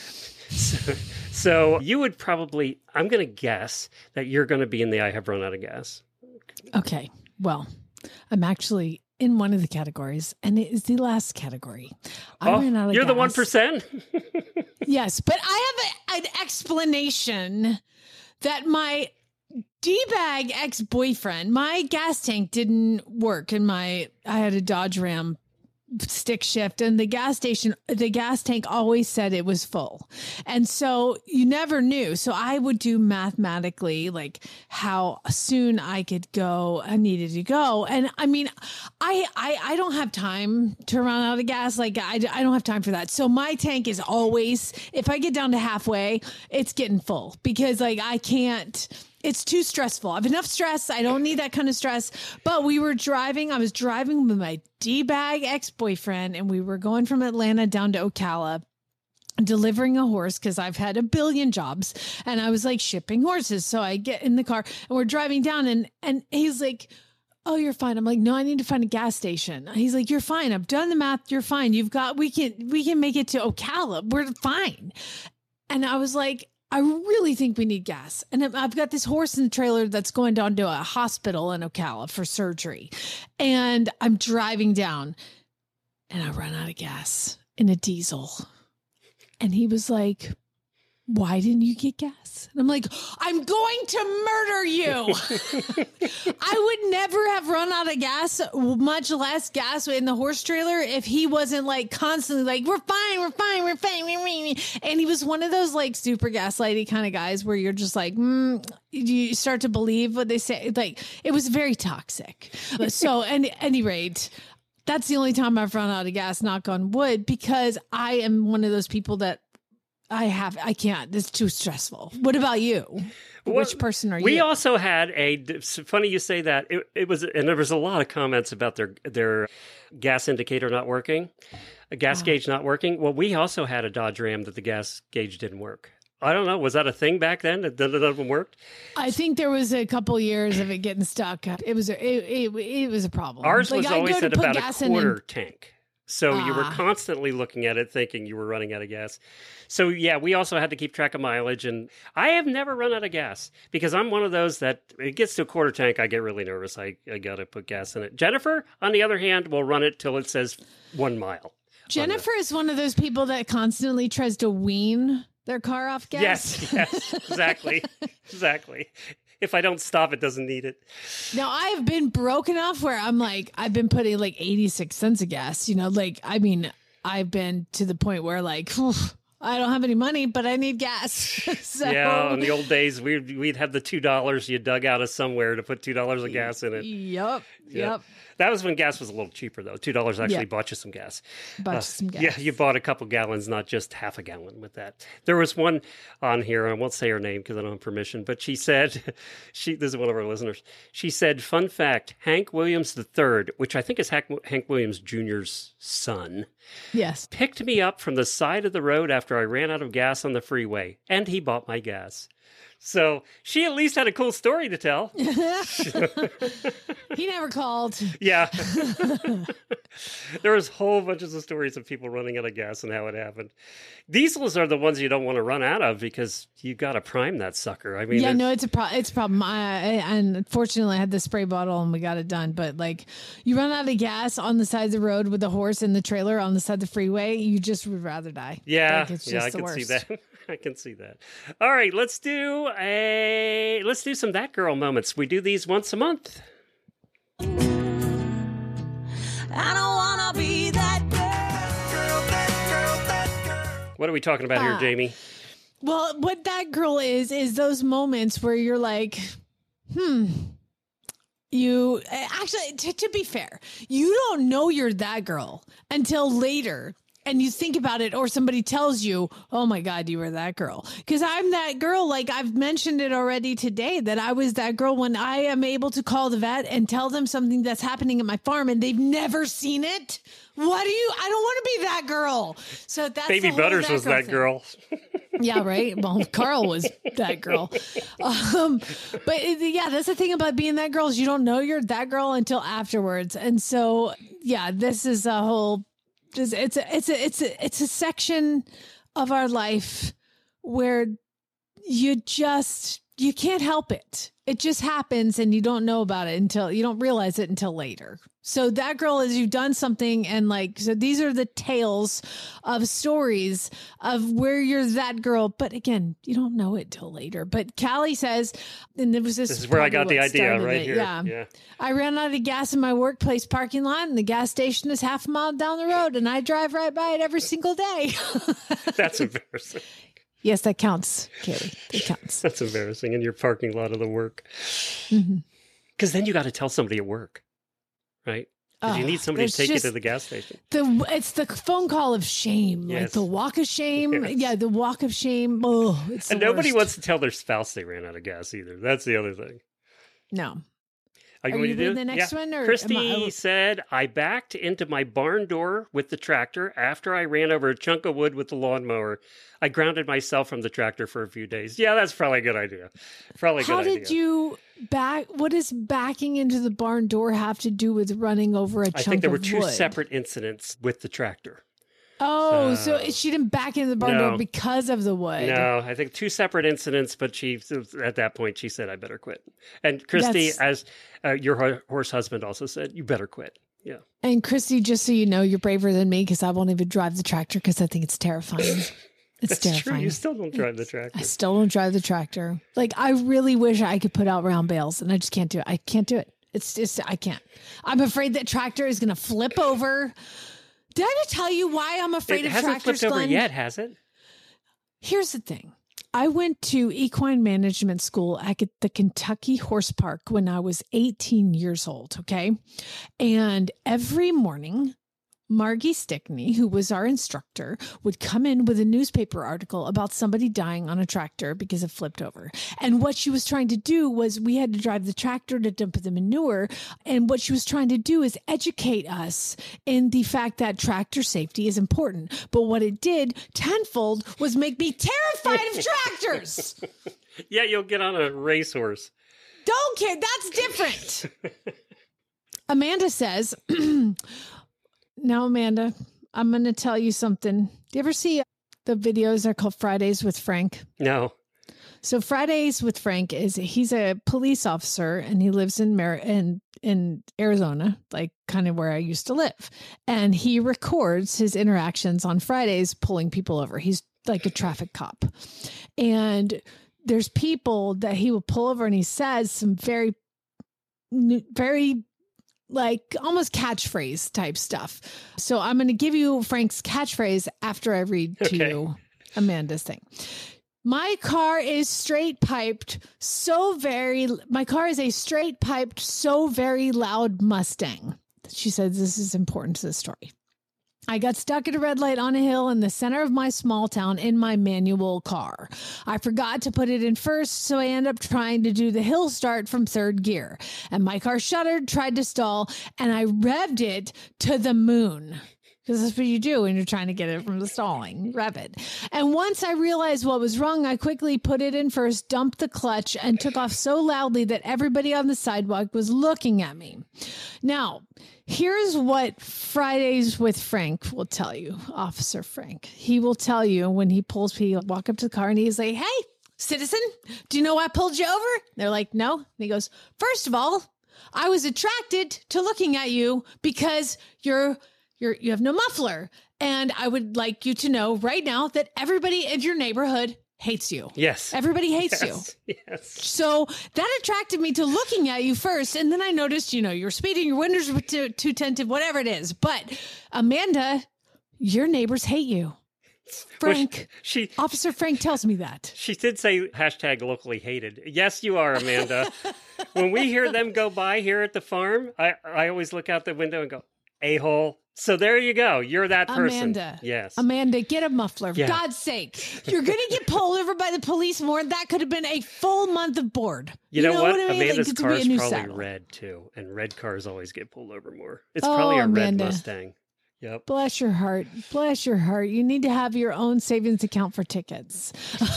So you would probably, I'm going to guess that you're going to be in the I have run out of gas. Okay. Well, I'm actually in one of the categories, and it is the last category. I ran out of you're gas. The 1%? Yes, but I have an explanation that my D-bag ex-boyfriend, my gas tank didn't work, and I had a Dodge Ram stick shift, and the gas tank always said it was full. And so you never knew. So I would do mathematically like how soon I needed to go. And I mean, I don't have time to run out of gas. Like I don't have time for that. So my tank is always, if I get down to halfway, it's getting full because like I can't. It's too stressful. I have enough stress. I don't need that kind of stress. But I was driving with my D-bag ex-boyfriend, and we were going from Atlanta down to Ocala, delivering a horse because I've had a billion jobs. And I was like shipping horses. So I get in the car and we're driving down and he's like, oh, you're fine. I'm like, no, I need to find a gas station. He's like, you're fine. I've done the math. You're fine. We can make it to Ocala. We're fine. And I was like, I really think we need gas. And I've got this horse in the trailer that's going down to a hospital in Ocala for surgery. And I'm driving down and I run out of gas in a diesel. And he was like, why didn't you get gas? And I'm like, I'm going to murder you. I would never have run out of gas, much less gas in the horse trailer, if he wasn't like constantly like, we're fine. And he was one of those like super gaslighty kind of guys where you're just like, you start to believe what they say. Like it was very toxic. So at any rate, that's the only time I've run out of gas, knock on wood, because I am one of those people that I can't. It's too stressful. What about you? Which person are you? We also had it's funny you say that. It was, and there was a lot of comments about their gas indicator not working, a gas gauge not working. Well, we also had a Dodge Ram that the gas gauge didn't work. I don't know. Was that a thing back then that none of them worked? I think there was a couple years of it getting stuck. It was a problem. Ours was always at about a quarter tank. So you were constantly looking at it thinking you were running out of gas. So yeah, we also had to keep track of mileage. And I have never run out of gas because I'm one of those that it gets to a quarter tank, I get really nervous. I got to put gas in it. Jennifer, on the other hand, will run it till it says 1 mile. Jennifer is one of those people that constantly tries to wean their car off gas. Yes, exactly. Exactly. If I don't stop, it doesn't need it. Now, I've been broke enough where I'm like, I've been putting like 86 cents of gas, like, I mean, I've been to the point where like, I don't have any money, but I need gas. So, yeah, in the old days, we'd have the $2 you dug out of somewhere to put $2 of gas in it. Yep. That was when gas was a little cheaper, though. $2 actually bought you some gas. Yeah, you bought a couple gallons, not just half a gallon with that. There was one on here, and I won't say her name because I don't have permission, but she said, this is one of our listeners, she said, fun fact, Hank Williams III, which I think is Hank Williams Jr.'s son, yes, picked me up from the side of the road after I ran out of gas on the freeway, and he bought my gas. So she at least had a cool story to tell. He never called. Yeah. There was whole bunches of stories of people running out of gas and how it happened. Diesels are the ones you don't want to run out of because you got to prime that sucker. I mean, it's a problem. And unfortunately, I had the spray bottle and we got it done. But like, you run out of gas on the side of the road with the horse in the trailer on the side of the freeway, you just would rather die. Yeah, like, it's just I the can worst. see that. I can see that. All right, let's do some That Girl moments. We do these once a month. I don't wanna be that girl, that girl, that girl. What are we talking about here, Jamie? Well, what that girl is those moments where you're like, you actually, to be fair, you don't know you're that girl until later. And you think about it, or somebody tells you, oh my God, you were that girl. Because I'm that girl. Like I've mentioned it already today, that I was that girl when I am able to call the vet and tell them something that's happening at my farm and they've never seen it. I don't want to be that girl. So that's Baby Butters was that girl. Yeah, right. Well, Carl was that girl. But that's the thing about being that girl is you don't know you're that girl until afterwards. And so, yeah, this is a whole. It's a section of our life where you can't help it. It just happens and you don't know about it until you don't realize it until later. So that girl is you've done something and so these are the tales of stories of where you're that girl. But again, you don't know it till later. But Callie says, and this is where I got the idea right here. Yeah. I ran out of gas in my workplace parking lot and the gas station is half a mile down the road and I drive right by it every single day. That's embarrassing. Yes, that counts, Katie. That counts. That's embarrassing in your parking lot of the work. Because then you got to tell somebody at work, right? Because you need somebody to take you to the gas station. It's the phone call of shame, yes. Like the walk of shame. Yes. Yeah, the walk of shame. Oh, it's and the nobody worst. wants to tell their spouse they ran out of gas either. That's the other thing. No. Are you reading the next one? Or Christy said, I backed into my barn door with the tractor after I ran over a chunk of wood with the lawnmower. I grounded myself from the tractor for a few days. Yeah, that's probably a good idea. How did you what does backing into the barn door have to do with running over a chunk of wood? I think there were two separate incidents with the tractor. Oh, so she didn't back into the barn door because of the wood. No, I think two separate incidents, but at that point, she said, I better quit. And Christy, as your horse husband also said, you better quit. Yeah. And Christy, just so you know, you're braver than me because I won't even drive the tractor because I think it's terrifying. It's terrifying. True. You still don't drive the tractor. I still don't drive the tractor. Like, I really wish I could put out round bales and I just can't do it. I can't do it. It's just, I can't. I'm afraid that tractor is going to flip over. Did I tell you why I'm afraid of tractors, It hasn't flipped over yet, has it? Here's the thing. I went to equine management school at the Kentucky Horse Park when I was 18 years old, okay? And every morning, Margie Stickney, who was our instructor, would come in with a newspaper article about somebody dying on a tractor because it flipped over. And what she was trying to do was we had to drive the tractor to dump the manure. And what she was trying to do is educate us in the fact that tractor safety is important. But what it did tenfold was make me terrified of tractors. Yeah, you'll get on a racehorse. Don't care. That's different. Amanda says... Now, Amanda, I'm going to tell you something. Do you ever see the videos? They're called Fridays with Frank. No. So Fridays with Frank he's a police officer and he lives in Arizona, like kind of where I used to live. And he records his interactions on Fridays, pulling people over. He's like a traffic cop. And there's people that he will pull over and he says some very, very like almost catchphrase type stuff. So I'm going to give you Frank's catchphrase after I read to you Amanda's thing. My car is a straight piped, so very loud Mustang. She says this is important to the story. I got stuck at a red light on a hill in the center of my small town in my manual car. I forgot to put it in first, so I ended up trying to do the hill start from third gear. And my car shuddered, tried to stall, and I revved it to the moon. Because that's what you do when you're trying to get it from the stalling. Rev it. And once I realized what was wrong, I quickly put it in first, dumped the clutch, and took off so loudly that everybody on the sidewalk was looking at me. Now, here's what Fridays with Frank will tell you, Officer Frank. He will tell you when he pulls people, walk up to the car and he's like, hey, citizen, do you know why I pulled you over? They're like, no. And he goes, first of all, I was attracted to looking at you because you have no muffler. And I would like you to know right now that everybody in your neighborhood hates you. Yes. Everybody hates you. Yes. So that attracted me to looking at you first. And then I noticed, you're speeding, your windows were too tinted, whatever it is. But Amanda, your neighbors hate you. Frank. She Officer Frank tells me that. She did say hashtag locally hated. Yes, you are, Amanda. When we hear them go by here at the farm, I always look out the window and go, a-hole. So there you go. You're that person. Amanda. Yes. Amanda, get a muffler. For Yeah. God's sake. You're going to get pulled over by the police more. That could have been a full month of board. You know what? I mean? Amanda's Like, car is a new probably saddle. red, too. And red cars always get pulled over more. It's Oh, probably a Amanda. red Mustang. Yep. Bless your heart. Bless your heart. You need to have your own savings account for tickets.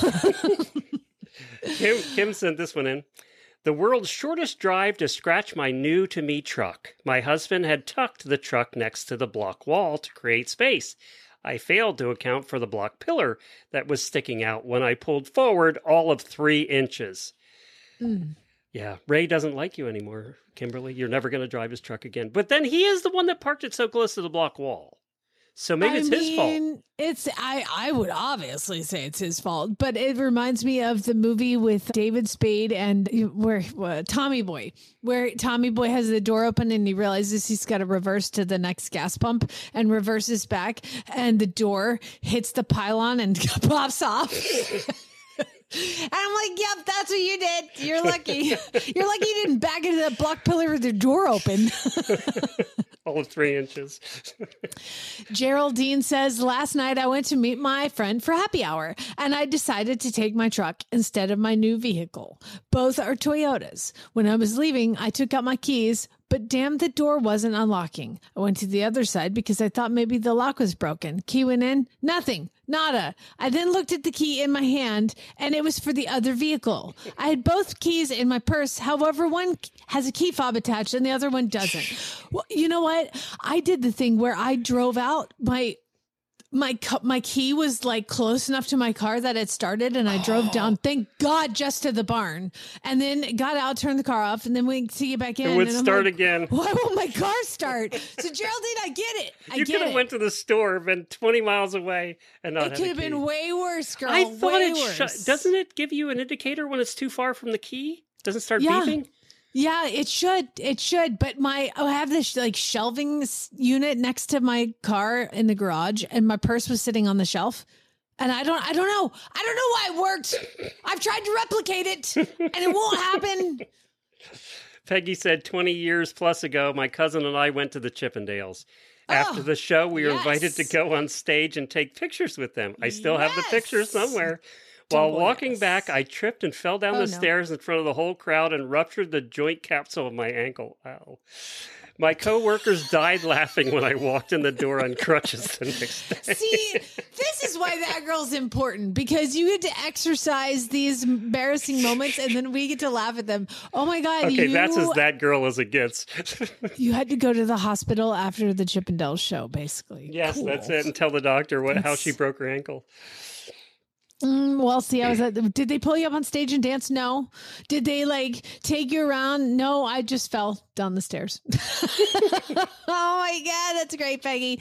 Kim sent this one in. The world's shortest drive to scratch my new to me truck. My husband had tucked the truck next to the block wall to create space. I failed to account for the block pillar that was sticking out when I pulled forward all of 3 inches. Yeah, Ray doesn't like you anymore, Kimberly. You're never going to drive his truck again. But then he is the one that parked it so close to the block wall. So maybe it's his fault. I would obviously say it's his fault, but it reminds me of the movie with David Spade and Tommy Boy, where Tommy Boy has the door open and he realizes he's got to reverse to the next gas pump and reverses back, and the door hits the pylon and pops off. And I'm like, yep, that's what you did. You're lucky. You're lucky you didn't back into that block pillar with the door open. All of 3 inches. Geraldine says, last night I went to meet my friend for happy hour and I decided to take my truck instead of my new vehicle. Both are Toyotas. When I was leaving, I took out my keys, but damn, the door wasn't unlocking. I went to the other side because I thought maybe the lock was broken. Key went in, nothing, nada. I then looked at the key in my hand and it was for the other vehicle. I had both keys in my purse. However, one has a key fob attached and the other one doesn't. Well, you know what? I did the thing where I drove out. My key was like close enough to my car that it started, and I drove down, thank God, just to the barn, and then got out, turned the car off, and then went to get back in. It would and I'm start like, again. Why won't my car start? So Geraldine, I get it. You could have went to the store, been 20 miles away, and not It had could a have key. been way worse, girl. I thought way it worse. doesn't it give you an indicator when it's too far from the key? Doesn't it start Yeah. beeping? Yeah, it should. It should. But I have this like shelving unit next to my car in the garage, and my purse was sitting on the shelf. And I don't know why it worked. I've tried to replicate it, and it won't happen. Peggy said 20 years plus ago, my cousin and I went to the Chippendales. After the show, we were invited to go on stage and take pictures with them. I still have the pictures somewhere. While walking back, I tripped and fell down the stairs in front of the whole crowd and ruptured the joint capsule of my ankle. Ow. My coworkers died laughing when I walked in the door on crutches the next day. See, this is why that girl's important, because you get to exercise these embarrassing moments and then we get to laugh at them. Oh my God. Okay, that's as that girl as it gets. You had to go to the hospital after the Chippendales show, basically. Yes, Cool. that's it. And tell the doctor how she broke her ankle. Well, see, did they pull you up on stage and dance? No. Did they like take you around? No, I just fell down the stairs. Oh my God, that's great, Peggy.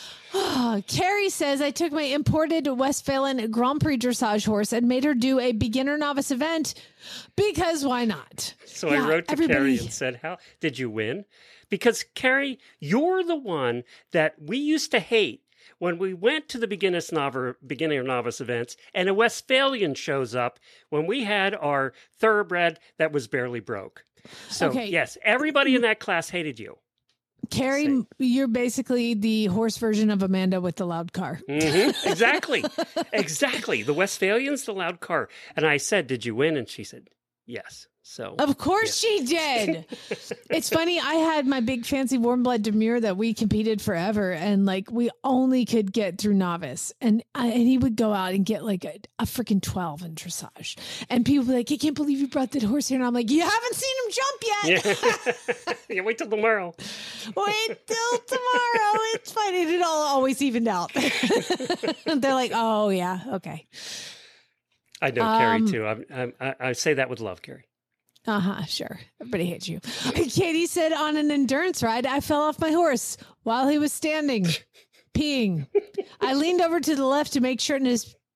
Carrie says, I took my imported Westphalian Grand Prix dressage horse and made her do a beginner novice event because why not? So I wrote to Carrie and said, how did you win? Because Carrie, you're the one that we used to hate when we went to the beginner novice events and a Westphalian shows up when we had our thoroughbred that was barely broke. So yes, everybody in that class hated you. Carrie, you're basically the horse version of Amanda with the loud car. Mm-hmm. Exactly. Exactly. The Westphalian's the loud car. And I said, did you win? And she said, yes. So of course she did. It's funny. I had my big fancy warm blood demure that we competed forever, and like we only could get through novice, and he would go out and get like a freaking 12 in dressage, and people would be like, I can't believe you brought that horse here, and I'm like, you haven't seen him jump yet. Yeah, wait till tomorrow. Wait till tomorrow. It's fine. It all always evened out. They're like, oh yeah, okay. I know Carrie too. I say that with love, Carrie. Sure. Everybody hates you. Katie said, on an endurance ride, I fell off my horse while he was standing, peeing. I leaned over to the left to make sure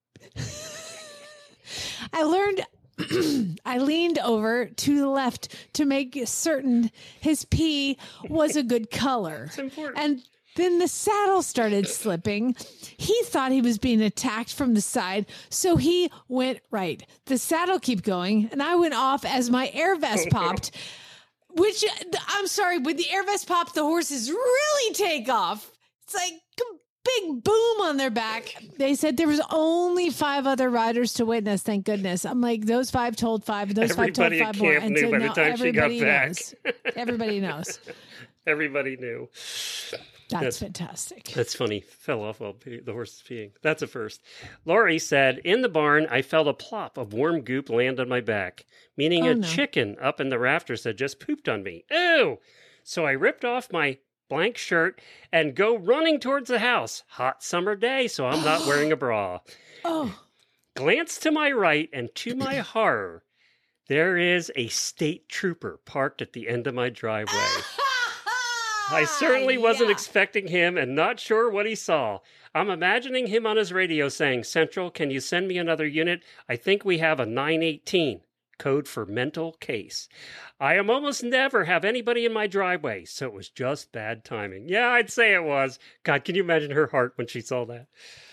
I leaned over to the left to make certain his pee was a good color. It's important. And Then the saddle started slipping. He thought he was being attacked from the side, so he went right. The saddle kept going, and I went off as my air vest popped. Which, I'm sorry, when the air vest popped, the horses really take off. It's like a big boom on their back. They said there was only 5 other riders to witness, thank goodness. I'm like, those 5 told 5, and those Everybody 5 told 5 more. at camp And knew so by the now time she got everybody back. knows. Everybody knows. Everybody knew. That's fantastic. That's funny. Fell off while the horse is peeing. That's a first. Lori said, in the barn, I felt a plop of warm goop land on my back, meaning a chicken up in the rafters had just pooped on me. Ew! So I ripped off my blank shirt and go running towards the house. Hot summer day, so I'm not wearing a bra. Oh. Glance to my right, and to my horror, there is a state trooper parked at the end of my driveway. I certainly wasn't expecting him and not sure what he saw. I'm imagining him on his radio saying, Central, can you send me another unit? I think we have a 918, code for mental case. I am almost never have anybody in my driveway, so it was just bad timing. Yeah, I'd say it was. God, can you imagine her heart when she saw that?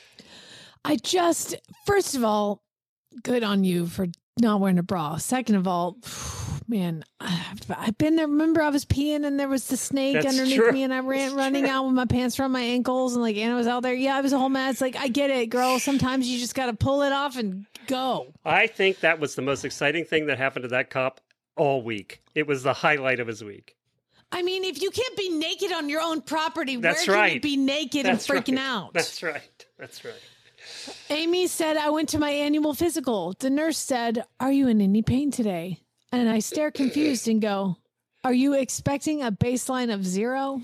First of all, good on you for not wearing a bra. Second of all, man, I've been there. Remember, I was peeing and there was the snake underneath me, and I ran running out with my pants around my ankles, and like Anna was out there. Yeah, it was a whole mess. Like, I get it, girl. Sometimes you just got to pull it off and go. I think that was the most exciting thing that happened to that cop all week. It was the highlight of his week. I mean, if you can't be naked on your own property, That's where right. can you be naked and freaking out? That's right. That's right. Amy said, I went to my annual physical. The nurse said, are you in any pain today? And I stare confused and go, are you expecting a baseline of 0?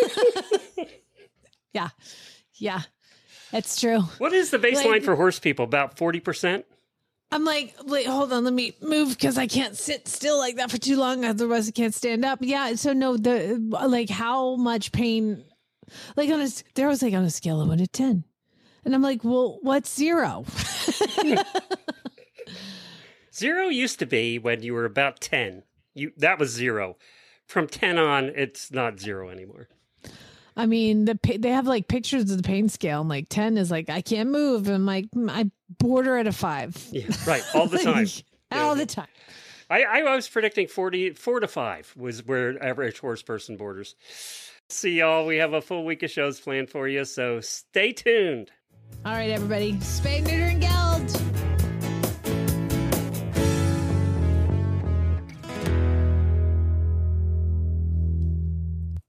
Yeah, that's true. What is the baseline for horse people? About 40%? I'm like, wait, hold on, let me move because I can't sit still like that for too long. Otherwise I can't stand up. Yeah. So no, how much pain, like there was like on a scale of 1 to 10. And I'm like, well, what's 0? 0 used to be when you were about 10. That was 0. From 10 on, it's not 0 anymore. I mean, they have like pictures of the pain scale, and like 10 is like, I can't move. And I'm like, I border at a 5. Yeah, right. All the time. All the time. I was predicting 4 to 5 was where average horse person borders. See y'all. We have a full week of shows planned for you, so stay tuned. All right, everybody. Spay, neuter, and geld.